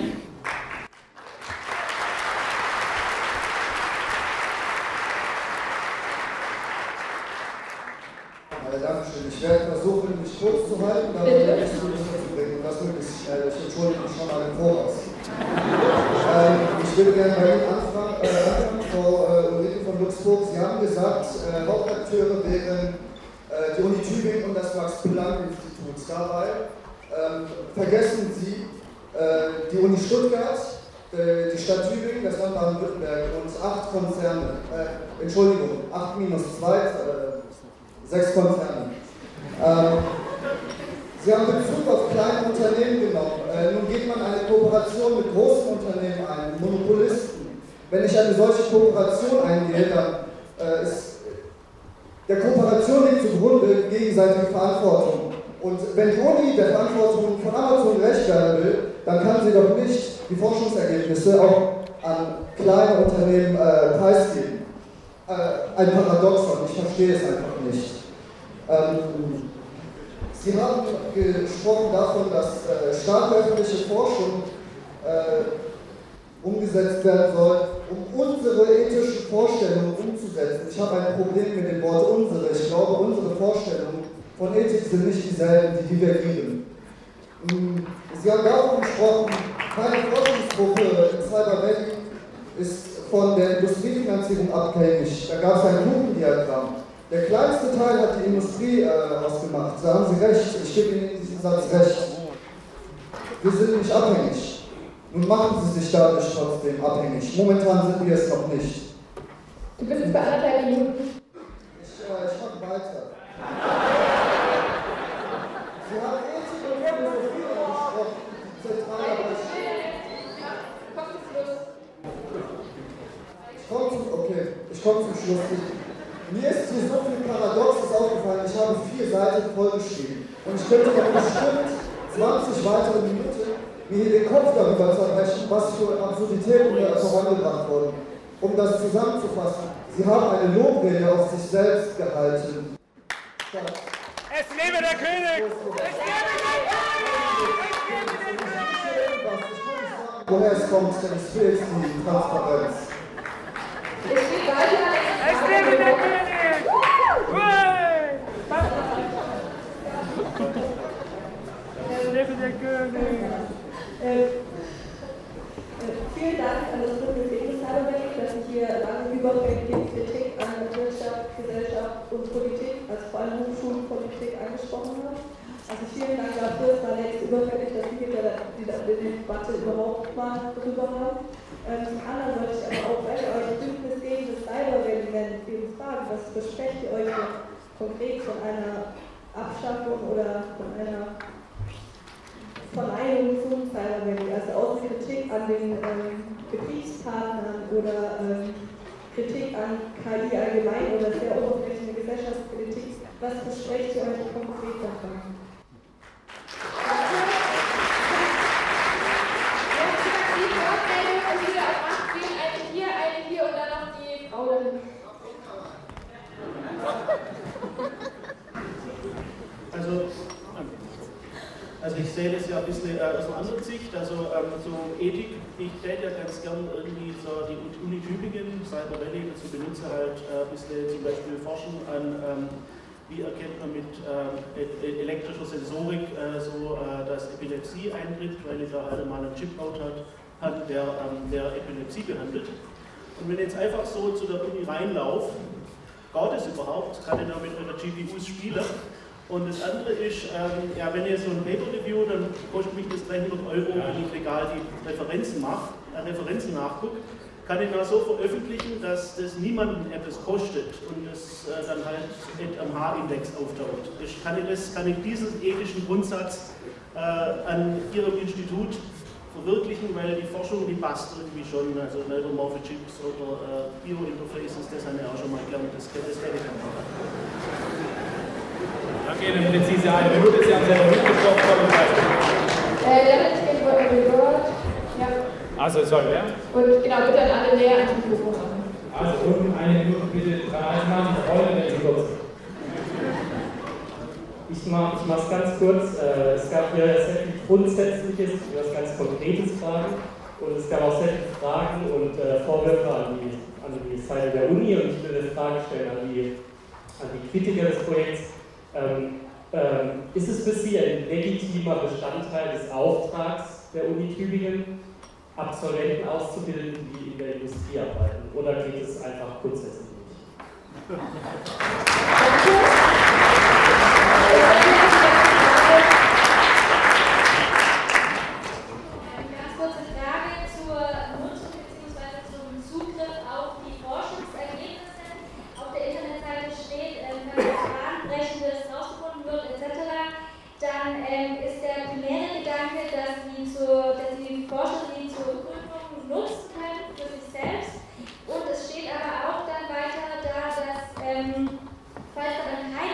Dankeschön. Ich werde versuchen, mich kurz zu halten, damit wir nicht zu dazu bringen. Das möglichst schnell. Ich entschuldige mich schon mal im Voraus. ähm, ich würde gerne bei Ihnen anfangen, äh, anfangen Frau äh, Ulrike von Luxburg. Sie haben gesagt, äh, Hauptakteure wären äh, die Uni Tübingen und das Max-Planck-Institut. Dabei ähm, vergessen Sie äh, die Uni Stuttgart, äh, die Stadt Tübingen, das Land Baden-Württemberg und acht Konzerne. Äh, Entschuldigung, acht minus zwei. Äh, Sechs Konzerne. Ähm, Sie haben Bezug auf kleine Unternehmen genommen. Äh, nun geht man eine Kooperation mit großen Unternehmen ein, Monopolisten. Wenn ich eine solche Kooperation eingehe, dann äh, ist der Kooperation liegt zugrunde gegenseitige Verantwortung. Und wenn die Uni der Verantwortung von Amazon gerecht werden will, dann kann sie doch nicht die Forschungsergebnisse auch an kleine Unternehmen äh, preisgeben. Äh, ein Paradoxon, ich verstehe es einfach nicht. Ähm, Sie haben gesprochen davon, dass äh, staatsöffentliche Forschung äh, umgesetzt werden soll, um unsere ethischen Vorstellungen umzusetzen. Ich habe ein Problem mit dem Wort unsere. Ich glaube, unsere Vorstellungen von Ethik sind nicht dieselben, die divergieren. Sie haben davon gesprochen, keine Forschungsgruppe in Cyber Valley ist von der Industriefinanzierung abhängig. Da gab es ein Kuchendiagramm. Der kleinste Teil hat die Industrie äh, ausgemacht. Da haben Sie recht. Ich gebe Ihnen in diesem Satz recht. Wir sind nicht abhängig. Nun machen Sie sich dadurch trotzdem abhängig. Momentan sind wir es noch nicht. Du bist jetzt bei anderthalb Minuten. Ich, äh, ich mache weiter. Sie haben Ethik und Philosophie angesprochen. Zentraler Komm zum Schluss. Ich komme zum, okay, ich komme zum Schluss. Mir ist hier so viel Paradoxes aufgefallen. Ich habe vier Seiten vollgeschrieben. Und ich könnte noch bestimmt zwanzig weitere Minuten mir hier den Kopf darüber zerbrechen, was für Absurditäten hier vorangebracht wurden. Um das zusammenzufassen, Sie haben eine Lobrede auf sich selbst gehalten. Es lebe der König! Es lebe der König! Woher es kommt, denn es fehlt die Transparenz. Es lebe der König! Es lebe der König! Äh, äh, vielen Dank an das Bundeswehr Cyber Valley, dass Sie hier lange überfällige Kritik an Wirtschaft, Gesellschaft und Politik, also vor allem Hochschulpolitik, angesprochen haben. Also vielen Dank dafür, es war jetzt überfällig, dass wir hier die Debatte überhaupt mal darüber haben. Ähm, zum anderen wollte ich aber auch, weil ihr euch Bündnis gegen das Cyber Valley nennt, viele Fragen, was versprecht ihr euch konkret von einer Abschaffung oder von einer Verleihung zum Cyber Valley, also außer Kritik an den ähm, Betriebspartnern oder ähm, Kritik an K I allgemein oder sehr oberflächliche Gesellschaftspolitik, was versprecht ihr euch konkret davon? Eine hier, eine hier und dann noch die Frau dahin. Also, also ich sehe das ja ein bisschen äh, aus einer anderen Sicht, also ähm, so Ethik, ich täte ja ganz gern irgendwie so die Uni Tübingen, Cyber Valley dazu benutze halt äh, ein bisschen zum Beispiel Forschen an, ähm, wie erkennt man mit äh, elektrischer Sensorik äh, so, äh, dass Epilepsie eintritt, weil ich da halt mal einen Chip baut hat, hat der, ähm, der Epilepsie behandelt. Und wenn ich jetzt einfach so zu der Uni reinlaufe, geht das überhaupt? Kann ich da mit einer G P Us spielen? Und das andere ist, ähm, ja, wenn ihr so ein Paper review, dann kostet mich das dreihundert Euro, wenn ich legal die Referenzen mache, äh, Referenzen nachgucke, kann ich mal so veröffentlichen, dass das niemanden etwas kostet und das äh, dann halt am H-Index auftaucht. Ich kann, ich das, kann ich diesen ethischen Grundsatz äh, an Ihrem Institut verwirklichen, weil die Forschung, die passt irgendwie schon, also Neuromorphe Chips oder äh, Biointerfaces, das haben wir auch schon mal gelernt, das kenne ich auch. Danke Ihnen, präzise eine Minute, Sie haben selber mitgesprochen, kommen Äh, Leonard, ich wollte Reward. Ja. Also, sorry, wer? Und genau, bitte an alle näher ans Mikrofon machen. Also, unten eine Minute bitte, drei Mal die Rolle, wenn Sie kurz. Ich mache es ganz kurz. Äh, es gab hier sehr viel Grundsätzliches, was ganz Konkretes Fragen. Und es gab auch sehr viele Fragen und äh, Vorwürfe an die, an die Seite der Uni. Und ich will eine Frage stellen an die, an die Kritiker des Projekts. Ähm, ähm, ist es für Sie ein legitimer Bestandteil des Auftrags der Uni Tübingen, Absolventen auszubilden, die in der Industrie arbeiten? Oder geht es einfach grundsätzlich nicht? Ganz kurze Frage zur Nutzung bzw. zum Zugriff auf die Forschungsergebnisse. Auf der Internetseite steht, wenn etwas Bahnbrechendes rausgefunden wird et cetera, dann ähm, ist der primäre Gedanke, dass die, zur, dass die Forscher die zur Prüfung nutzen können für sich selbst. Und es steht aber auch dann weiter da, dass ähm, falls dann kein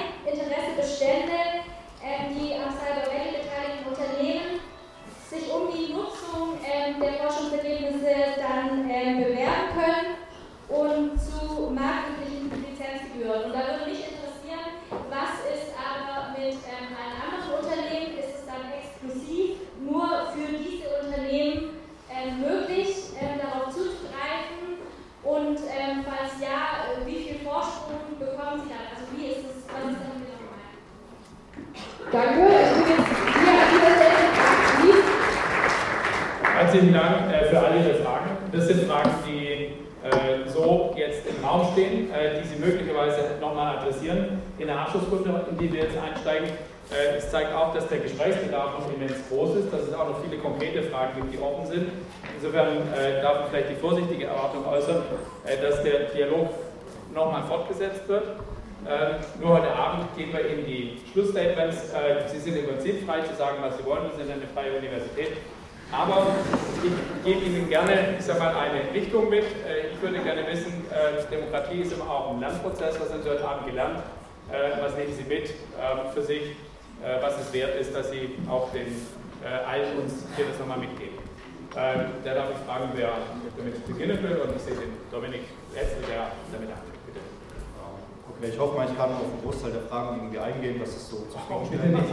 ähm, falls ja, äh, wie viel Vorsprung bekommen Sie dann? Also wie ist es, was ist damit genau gemeint? Danke, ich bin jetzt hier an dieser Stelle gefragt. Herzlichen Dank äh, für all Ihre Fragen. Das sind Fragen, die äh, so jetzt im Raum stehen, äh, die Sie möglicherweise nochmal adressieren in der Abschlussrunde, in die wir jetzt einsteigen. Äh, es zeigt auch, dass der Gesprächsbedarf noch immens groß ist, dass es auch noch viele konkrete Fragen gibt, die offen sind. Insofern äh, darf ich vielleicht die vorsichtige Erwartung äußern, äh, dass der Dialog nochmal fortgesetzt wird. Äh, nur heute Abend gehen wir in die Schlussstatements. Äh, Sie sind im Prinzip frei zu sagen, was Sie wollen. Wir sind eine freie Universität. Aber ich gebe Ihnen gerne, ich sag mal, eine Richtung mit. Äh, ich würde gerne wissen, äh, Demokratie ist immer auch ein Lernprozess. Was haben Sie heute Abend gelernt? Äh, was nehmen Sie mit äh, für sich? Äh, was es wert ist, dass Sie auch den äh, allen uns hier das nochmal mitgeben. Äh, da darf ich fragen, wer damit beginnen will. Und ich sehe den Dominik Letzel, der damit anfängt. Bitte. Okay, ich hoffe mal, ich kann auf den Großteil der Fragen irgendwie eingehen, dass es so zu oh, bitte nicht.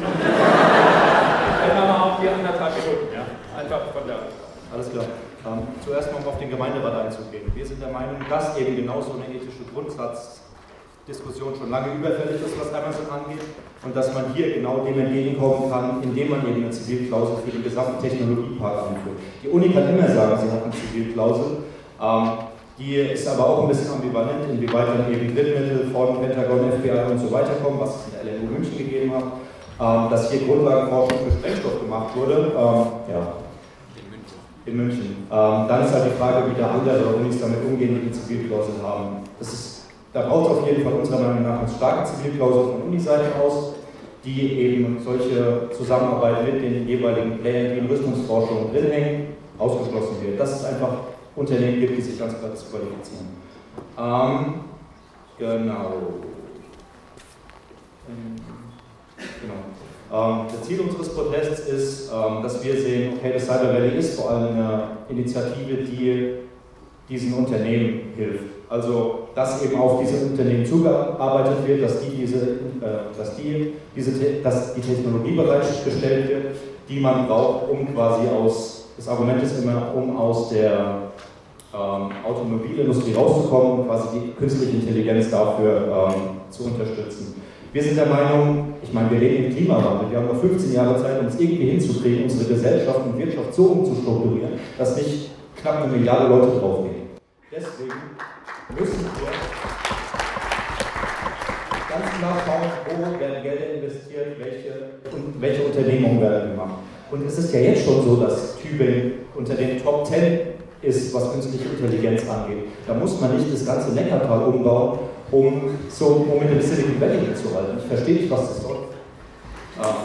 Dann haben wir auch die anderthalb Minuten, ja. Einfach von der. Alles klar. Ähm, zuerst mal um auf den Gemeinderat einzugehen. Wir sind der Meinung, dass eben genau so eine ethische Grundsatzdiskussion schon lange überfällig ist, was Amazon angeht, und dass man hier genau dem entgegenkommen kann, indem man eben eine Zivilklausel für den gesamten Technologiepark anführt. Die Uni kann immer sagen, sie hat eine Zivilklausel. Ähm, Die ist aber auch ein bisschen ambivalent, inwieweit dann eben Drittmittel von Pentagon, F B I und so weiter kommen, was es in der L M U München gegeben hat, ähm, dass hier Grundlagenforschung für Sprengstoff gemacht wurde. Ähm, ja. In München. Ähm, dann ist halt die Frage, wie da andere Unis damit umgehen, die eine Zivilklausel haben. Das ist, da braucht es auf jeden Fall unserer Meinung nach eine starke Zivilklausel von Uniseite aus, die eben solche Zusammenarbeit mit den jeweiligen Playern, die in Rüstungsforschung drin hängen, ausgeschlossen wird. Das ist einfach Unternehmen gibt, die sich ganz klar disqualifizieren. Ähm, genau. Ähm, genau. Ähm, das Ziel unseres Protests ist, ähm, dass wir sehen, okay, das Cyber Valley ist vor allem eine Initiative, die diesen Unternehmen hilft. Also, dass eben auf diese Unternehmen zugearbeitet wird, dass die diese, äh, dass die, diese, dass die Technologie bereitgestellt wird, die man braucht, um quasi aus, das Argument ist immer, um aus der Ähm, Automobilindustrie rauszukommen und quasi die künstliche Intelligenz dafür ähm, zu unterstützen. Wir sind der Meinung, ich meine, wir leben im Klimawandel, wir haben noch fünfzehn Jahre Zeit, um es irgendwie hinzukriegen, unsere Gesellschaft und Wirtschaft so umzustrukturieren, dass nicht knapp eine Milliarde Leute draufgehen. Deswegen müssen wir ganz klar schauen, wo werden Gelder investiert, welche, und welche Unternehmungen werden gemacht. Und es ist ja jetzt schon so, dass Tübingen unter den Top zehn ist, was künstliche Intelligenz angeht. Da muss man nicht das ganze Neckartal umbauen, um, so, um mit dem Silicon Valley mitzuhalten. Ich verstehe nicht, was das soll. Ah.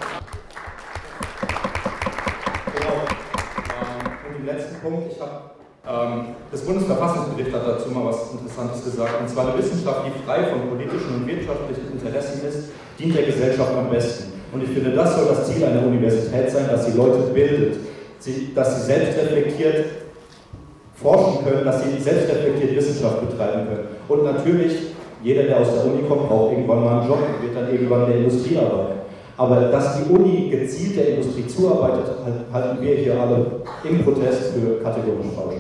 Genau. Ähm, und den letzten Punkt, ich habe, ähm, das Bundesverfassungsgericht hat dazu mal was Interessantes gesagt, und zwar eine Wissenschaft, die frei von politischen und wirtschaftlichen Interessen ist, dient der Gesellschaft am besten. Und ich finde, das soll das Ziel einer Universität sein, dass sie Leute bildet, sie, dass sie selbst reflektiert forschen können, dass sie selbstreflektiert Wissenschaft betreiben können. Und natürlich, jeder, der aus der Uni kommt, braucht irgendwann mal einen Job und wird dann irgendwann in der Industrie arbeiten. Aber dass die Uni gezielt der Industrie zuarbeitet, halten wir hier alle im Protest für kategorisch falsch.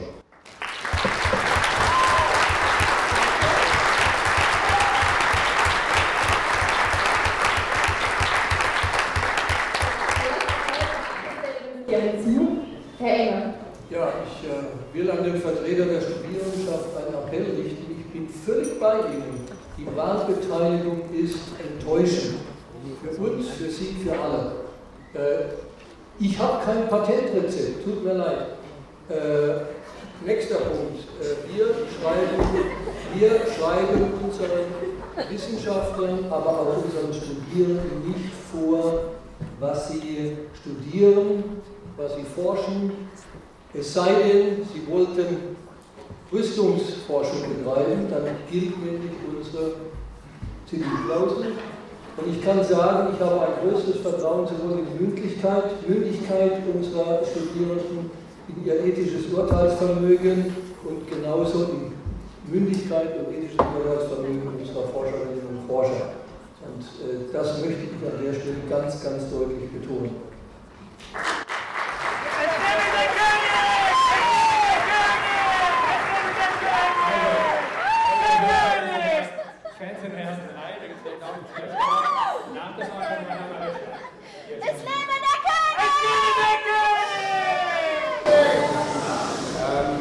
Herr Enger. Ja, ich äh, will an den Vertreter der Studierendenschaft einen Appell richten. Ich bin völlig bei Ihnen. Die Wahlbeteiligung ist enttäuschend. Für uns, für Sie, für alle. Äh, ich habe kein Patentrezept, tut mir leid. Äh, nächster Punkt. Äh, wir, schreiben, wir schreiben unseren Wissenschaftlern, aber auch unseren Studierenden nicht vor, was sie studieren, was sie forschen. Es sei denn, Sie wollten Rüstungsforschung betreiben, dann gilt nämlich unsere Zivilklausel. Und ich kann sagen, ich habe ein größtes Vertrauen sowohl in die Mündlichkeit, Mündigkeit unserer Studierenden, in ihr ethisches Urteilsvermögen und genauso in Mündigkeit und ethisches Urteilsvermögen unserer Forscherinnen und Forscher. Und äh, das möchte ich an der Stelle ganz, ganz deutlich betonen. Es lebe der König! Ähm,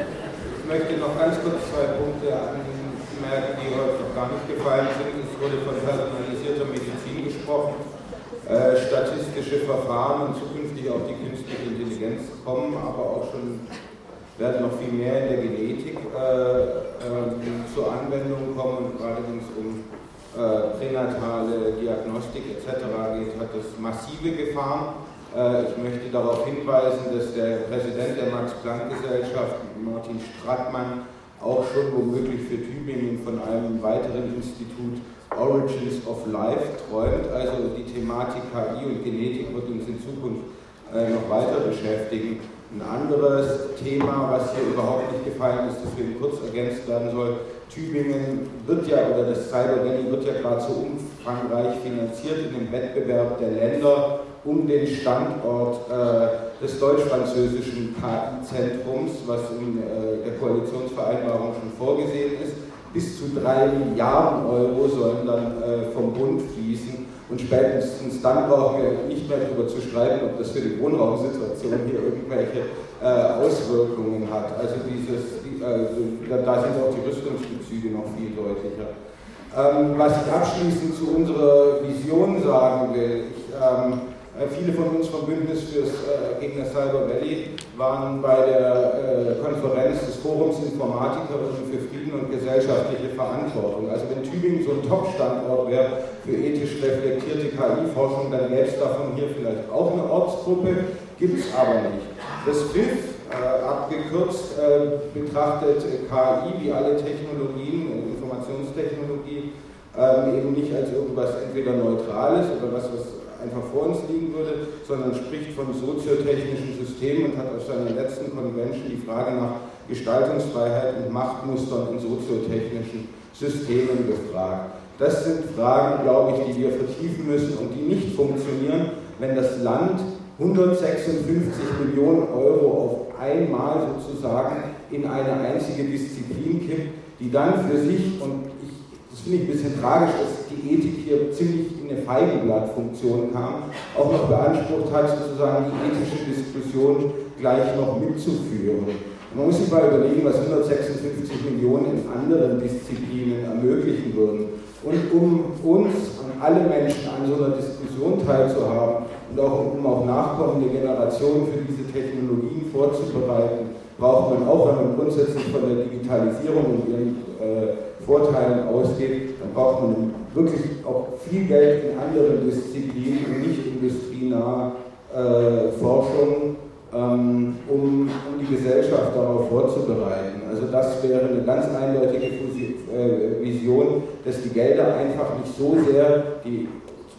ich möchte noch ganz kurz zwei Punkte anmerken, die heute noch gar nicht gefallen sind. Es wurde von personalisierter Medizin gesprochen. Äh, statistische Verfahren und zukünftig auch die künstliche Intelligenz kommen, aber auch schon werden noch viel mehr in der Genetik äh, äh, zur Anwendung kommen. Und gerade wenn es um äh, pränatale Diagnostik et cetera geht, hat das massive Gefahren. Äh, ich möchte darauf hinweisen, dass der Präsident der Max-Planck-Gesellschaft, Martin Strattmann, auch schon womöglich für Tübingen von einem weiteren Institut Origins of Life träumt. Also die Thematik K I und Genetik wird uns in Zukunft äh, noch weiter beschäftigen. Ein anderes Thema, was hier überhaupt nicht gefallen ist, das für ihn kurz ergänzt werden soll: Tübingen wird ja, oder das Cyber Valley wird ja gerade so umfangreich finanziert in dem Wettbewerb der Länder um den Standort äh, des deutsch-französischen K I-Zentrums, was in äh, der Koalitionsvereinbarung schon vorgesehen ist. Bis zu drei Milliarden Euro sollen dann äh, vom Bund fließen. Und spätestens dann brauchen wir nicht mehr darüber zu streiten, ob das für die Wohnraumsituation hier irgendwelche äh, Auswirkungen hat. Also dieses, die, äh, da sind auch die Rüstungsbezüge noch viel deutlicher. Ähm, was ich abschließend zu unserer Vision sagen will: ich, ähm, Viele von uns vom Bündnis fürs, äh, gegen das Cyber Valley waren bei der äh, Konferenz des Forums Informatikerinnen für Frieden und gesellschaftliche Verantwortung. Also wenn Tübingen so ein Top-Standort wäre für ethisch reflektierte K I-Forschung, dann gäbe es davon hier vielleicht auch eine Ortsgruppe, gibt es aber nicht. Das F I F, äh, abgekürzt, äh, betrachtet K I wie alle Technologien, äh, Informationstechnologie, äh, eben nicht als irgendwas entweder Neutrales oder was, was einfach vor uns liegen würde, sondern spricht von soziotechnischen Systemen und hat auf seiner letzten Convention die Frage nach Gestaltungsfreiheit und Machtmustern in soziotechnischen Systemen gefragt. Das sind Fragen, glaube ich, die wir vertiefen müssen und die nicht funktionieren, wenn das Land hundertsechsundfünfzig Millionen Euro auf einmal sozusagen in eine einzige Disziplin kippt, die dann für sich, und ich, das finde ich ein bisschen tragisch, dass die Ethik hier ziemlich in eine Feigenblattfunktion kam, auch noch beansprucht hat, sozusagen die ethische Diskussion gleich noch mitzuführen. Und man muss sich mal überlegen, was hundertsechsundfünfzig Millionen in anderen Disziplinen ermöglichen würden. Und um uns und alle Menschen an so einer Diskussion teilzuhaben und auch um auch nachkommende Generationen für diese Technologien vorzubereiten, braucht man auch, wenn man grundsätzlich von der Digitalisierung und ihren äh, Vorteilen ausgeht, dann braucht man wirklich auch viel Geld in anderen Disziplinen und nicht industrienahe äh, Forschung, ähm, um, um die Gesellschaft darauf vorzubereiten. Also das wäre eine ganz eindeutige äh, Vision, dass die Gelder einfach nicht so sehr die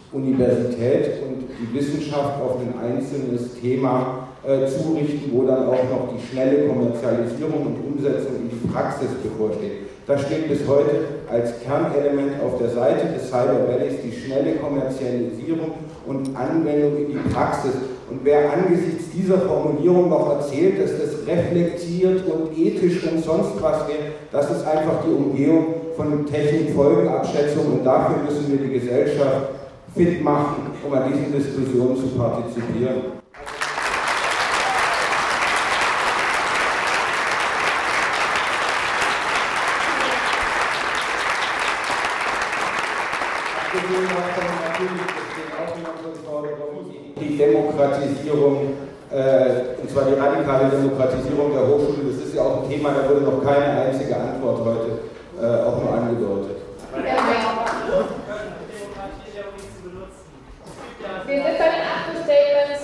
Universität und die Wissenschaft auf ein einzelnes Thema äh, zurichten, wo dann auch noch die schnelle Kommerzialisierung und Umsetzung in die Praxis bevorsteht. Das steht bis heute als Kernelement auf der Seite des Cyber Valleys, die schnelle Kommerzialisierung und Anwendung in die Praxis. Und wer angesichts dieser Formulierung noch erzählt, dass das reflektiert und ethisch und sonst was wäre, das ist einfach die Umgehung von Technikfolgenabschätzung, und dafür müssen wir die Gesellschaft fit machen, um an diesen Diskussionen zu partizipieren. Die Demokratisierung, äh, und zwar die radikale Demokratisierung der Hochschule, das ist ja auch ein Thema, da wurde noch keine einzige Antwort heute äh, auch nur angedeutet. Wir sind bei den Abschlussstatements.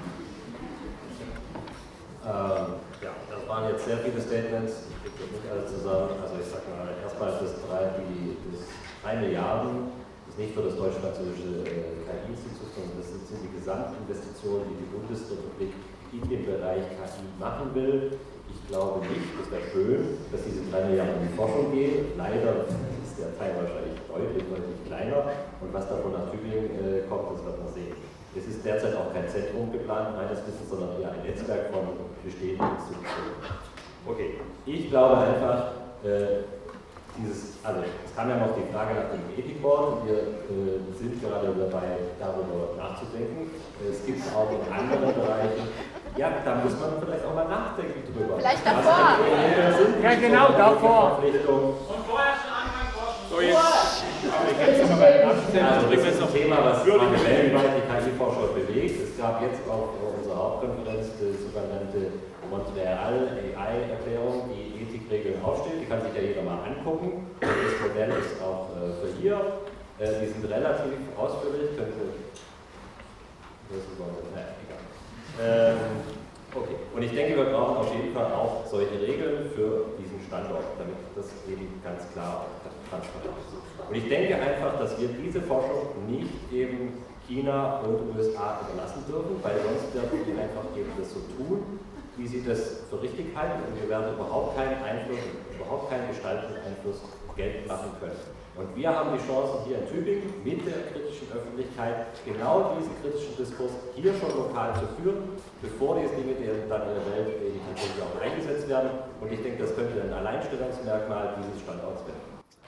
Ähm, ja, das waren jetzt sehr viele Statements, ich kriege das nicht alle zusammen. Also ich sage mal, erstmal das drei Milliarden ist nicht für das deutsch-französische äh, K I-Institut, sondern das sind die Gesamtinvestitionen, die die Bundesrepublik in den Bereich K I machen will. Ich glaube nicht, das wäre schön, dass diese drei Milliarden in die Forschung gehen. Leider ist der Teil wahrscheinlich deutlich, deutlich kleiner. Und was davon nach Tübingen äh, kommt, das wird man sehen. Es ist derzeit auch kein Zentrum geplant, meines Wissens, sondern eher ein Netzwerk von bestehenden Institutionen. Okay, ich glaube einfach, äh, dieses, also es kann kam ja noch die Frage nach dem Ethikboard. Wir äh, sind gerade dabei, darüber nachzudenken. Es gibt auch in anderen Bereichen, ja, da muss man vielleicht auch mal nachdenken drüber. Vielleicht davor. Ja, genau, davor. Und vorher schon anfangen forschen. So, jetzt. Aber ich jetzt nochmal bei den Abständen. Also, das ist ein Thema, was gerade weltweit die K I-Forschung bewegt. Es gab jetzt auch unsere Hauptkonferenz, die sogenannte Montreal A I-Erklärung, die Ethikregeln aufstellt. Die kann sich ja jeder mal angucken. Das Modell ist auch äh, für hier. Äh, die sind relativ ausführlich. Könnte. Das ist naja, egal. Ähm, okay. Und ich denke, wir brauchen auf jeden Fall auch solche Regeln für diesen Standort, damit das eben ganz klar transparent ist. Und ich denke einfach, dass wir diese Forschung nicht eben China und U S A überlassen dürfen, weil sonst werden die einfach eben das so tun, wie sie das für richtig halten, und wir werden überhaupt keinen Einfluss, überhaupt keinen gestaltenden Einfluss Geld machen können. Und wir haben die Chance hier in Tübingen mit der kritischen Öffentlichkeit genau diesen kritischen Diskurs hier schon lokal zu führen, bevor diese Dinge dann in der Welt tatsächlich auch eingesetzt werden. Und ich denke, das könnte ein Alleinstellungsmerkmal dieses Standorts werden.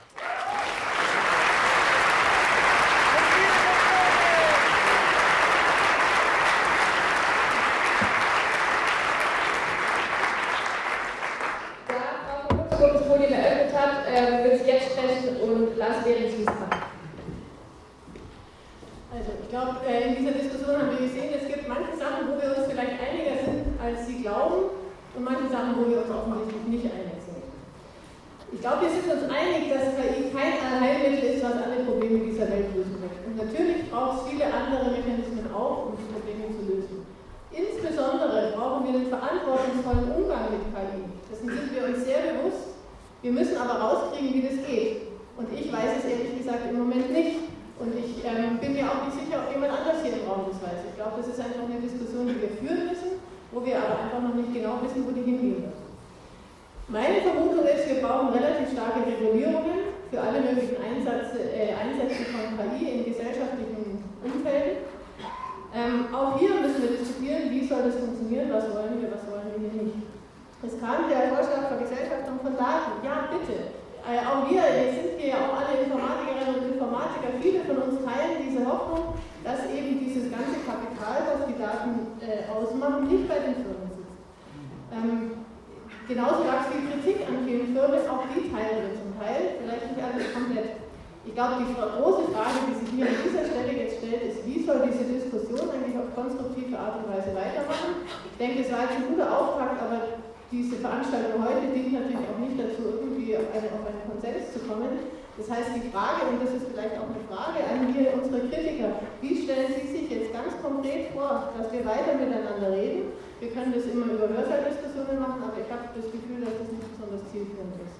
Also ich glaube, in dieser Diskussion haben wir gesehen, es gibt manche Sachen, wo wir uns vielleicht einiger sind, als Sie glauben, und manche Sachen, wo wir uns offensichtlich nicht einig sind. Ich glaube, wir sind uns einig, dass K I kein Allheilmittel ist, was alle Probleme dieser Welt lösen wird. Und natürlich braucht es viele andere Mechanismen auch, um die Probleme zu lösen. Insbesondere brauchen wir einen verantwortungsvollen Umgang mit K I. Dessen sind wir uns sehr bewusst. Wir müssen aber rauskriegen, wie das geht. Und ich weiß es ehrlich gesagt im Moment nicht. Und ich ähm, bin mir auch nicht sicher, ob jemand anders hier im Raum das weiß. Ich glaube, das ist einfach eine Diskussion, die wir führen müssen, wo wir aber einfach noch nicht genau wissen, wo die hingehen wird. Meine Vermutung ist, wir brauchen relativ starke Regulierungen für alle möglichen Einsätze, äh, Einsätze von K I in gesellschaftlichen Umfelden. Ähm, auch hier müssen wir diskutieren, wie soll das funktionieren, was wollen wir, was wollen wir hier nicht. Es kam der Vorschlag für Gesellschaftung von Daten. Ja, bitte. Äh, auch wir, wir sind hier ja auch alle Informatikerinnen und Informatiker, viele von uns teilen diese Hoffnung, dass eben dieses ganze Kapital, was die Daten äh, ausmachen, nicht bei den Firmen sitzt. Ähm, genauso gab es viel Kritik an vielen Firmen, auch die teilen wir zum Teil, vielleicht nicht alles komplett. Ich glaube, die große Frage, die sich hier an dieser Stelle jetzt stellt, ist, wie soll diese Diskussion eigentlich auf konstruktive Art und Weise weitermachen? Ich denke, es war jetzt ein guter Auftakt, aber diese Veranstaltung heute dient natürlich auch nicht dazu, irgendwie auf, eine, auf einen Konsens zu kommen. Das heißt, die Frage, und das ist vielleicht auch eine Frage an hier unsere Kritiker, wie stellen Sie sich jetzt ganz konkret vor, dass wir weiter miteinander reden? Wir können das immer über Hörsaaldiskussionen machen, aber ich habe das Gefühl, dass das nicht besonders zielführend ist.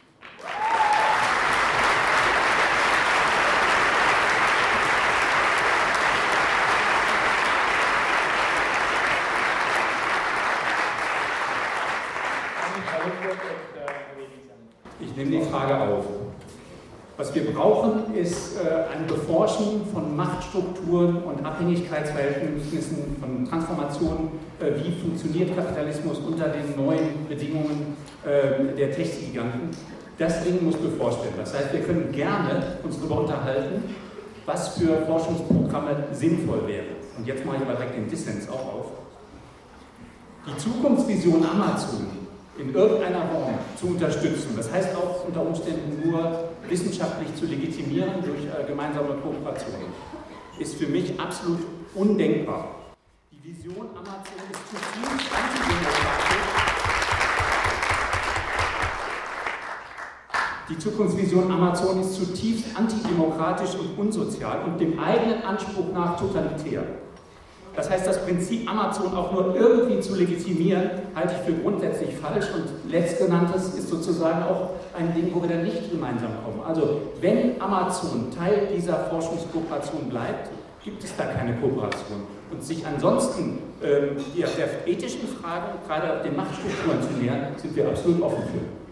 Ich nehme die Frage auf. Was wir brauchen, ist äh, ein Beforschen von Machtstrukturen und Abhängigkeitsverhältnissen, von Transformationen. Äh, wie funktioniert Kapitalismus unter den neuen Bedingungen äh, der Tech-Giganten? Das Ding muss beforscht werden. Das heißt, wir können gerne uns darüber unterhalten, was für Forschungsprogramme sinnvoll wären. Und jetzt mache ich aber direkt den Dissens auch auf. Die Zukunftsvision Amazon in irgendeiner Form zu unterstützen. Das heißt auch unter Umständen nur wissenschaftlich zu legitimieren durch äh, gemeinsame Kooperationen, ist für mich absolut undenkbar. Die Vision Amazon ist zutiefst antidemokratisch. Die Zukunftsvision Amazon ist zutiefst antidemokratisch und unsozial und dem eigenen Anspruch nach totalitär. Das heißt, das Prinzip Amazon auch nur irgendwie zu legitimieren, halte ich für grundsätzlich falsch, und letztgenanntes ist sozusagen auch ein Ding, wo wir dann nicht gemeinsam kommen. Also wenn Amazon Teil dieser Forschungskooperation bleibt, gibt es da keine Kooperation. Und sich ansonsten ähm, der, der ethischen Fragen, gerade den Machtstrukturen zu nähern, sind wir absolut offen für.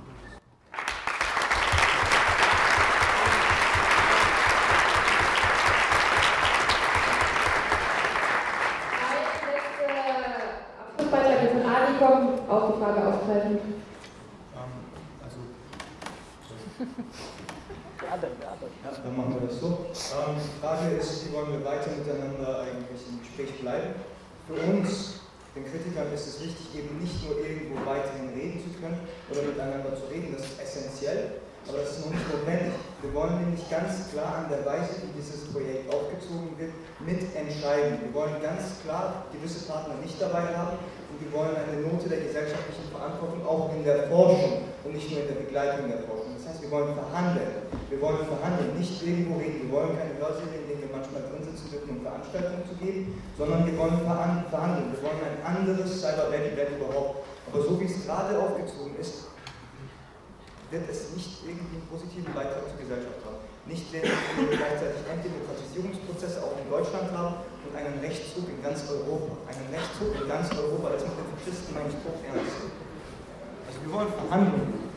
Auch die Frage aufgreifen. Also, Ja, dann machen wir das so. Ähm, die Frage ist, wie wollen wir weiter miteinander eigentlich im Gespräch bleiben? Für uns, den Kritikern, ist es wichtig, eben nicht nur irgendwo weiterhin reden zu können oder miteinander zu reden, das ist essentiell, aber das ist noch nicht notwendig. Wir wollen nämlich ganz klar an der Weise, wie dieses Projekt aufgezogen wird, mitentscheiden. Wir wollen ganz klar gewisse Partner nicht dabei haben und wir wollen eine Note der gesellschaftlichen Verantwortung auch in der Forschung und nicht nur in der Begleitung der Forschung. Das heißt, wir wollen verhandeln. Wir wollen verhandeln, nicht irgendwo reden. Wir wollen keine Hörsäle, in denen wir manchmal drin sitzen dürfen, um Veranstaltungen zu geben, sondern wir wollen verhandeln. Wir wollen ein anderes Cyber Valley Welt überhaupt. Aber so wie es gerade aufgezogen ist, wird es nicht irgendwie einen positiven Beitrag zur Gesellschaft haben. Nicht, wenn wir gleichzeitig Entdemokratisierungsprozesse auch in Deutschland haben und einen Rechtsruck in ganz Europa. Einen Rechtsruck in ganz Europa, das mit den Faschisten meine ich hoch ernst. Also wir wollen verhandeln.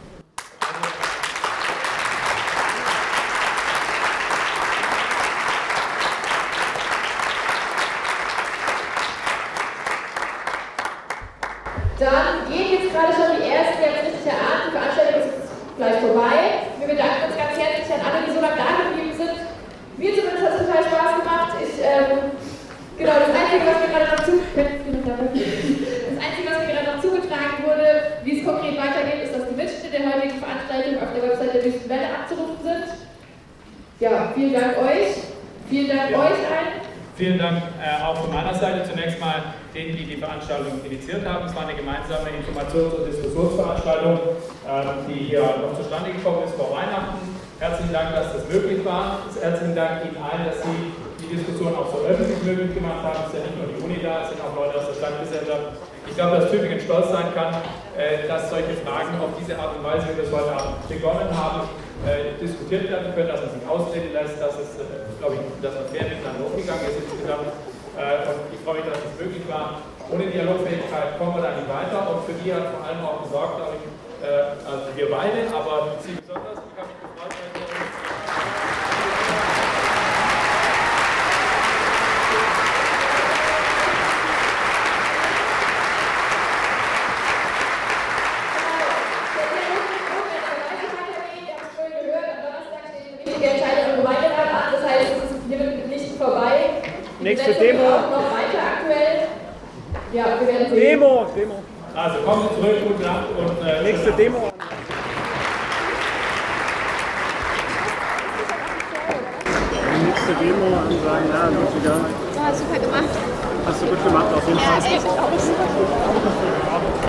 Dann geht jetzt gerade schon die erste jetzt richtige Art. Die Veranstaltung ist gleich vorbei. Wir bedanken uns ganz herzlich an alle, die so lange da geblieben sind. Mir zumindest hat es total Spaß gemacht. Ich, ähm, genau, das Einzige, was mir gerade noch zu das Einzige, was mir gerade noch zugetragen wurde, wie es konkret weitergeht, ist, dass die Mitschnitte der heutigen Veranstaltung auf der Website der Wüsten Welle abzurufen sind. Ja, vielen Dank euch. Vielen Dank ja. euch allen. Vielen Dank äh, auch von meiner Seite zunächst mal denen, die die Veranstaltung initiiert haben. Es war eine gemeinsame Informations- und Diskussionsveranstaltung, äh, die hier noch zustande gekommen ist vor Weihnachten. Herzlichen Dank, dass das möglich war. Herzlichen Dank Ihnen allen, dass Sie die Diskussion auch so öffentlich möglich gemacht haben. Es ist ja nicht nur die Uni da, es sind auch Leute aus der Stadtgesellschaft. Ich glaube, dass Tübingen stolz sein kann, äh, dass solche Fragen auf diese Art und Weise, wie wir es heute Abend begonnen haben, äh, diskutiert werden können, dass man sich ausreden lässt, dass es, äh, glaube ich, dass man fair miteinander umgegangen ist insgesamt. Äh, und ich freue mich, dass es möglich war. Ohne Dialogfähigkeit kommen wir da nicht weiter und für die hat vor allem auch gesorgt, glaube ich, äh, also wir beide, aber Sie besonders. Ich habe mich gefreut, dass wir uns die Entscheidung im Gemeinderat an, das heißt, es ist hiermit nicht vorbei. Nächste Demo. Auch noch weiter aktuell. Ja, wir werden sehen. Demo, Demo. Also kommen Sie zurück, gute Nacht und äh, nächste Demo. Die nächste Demo ansagen, ja, lustiger. Ja, super gemacht. Hast du gut gemacht, auf jeden Fall. Ja, echt, auch super.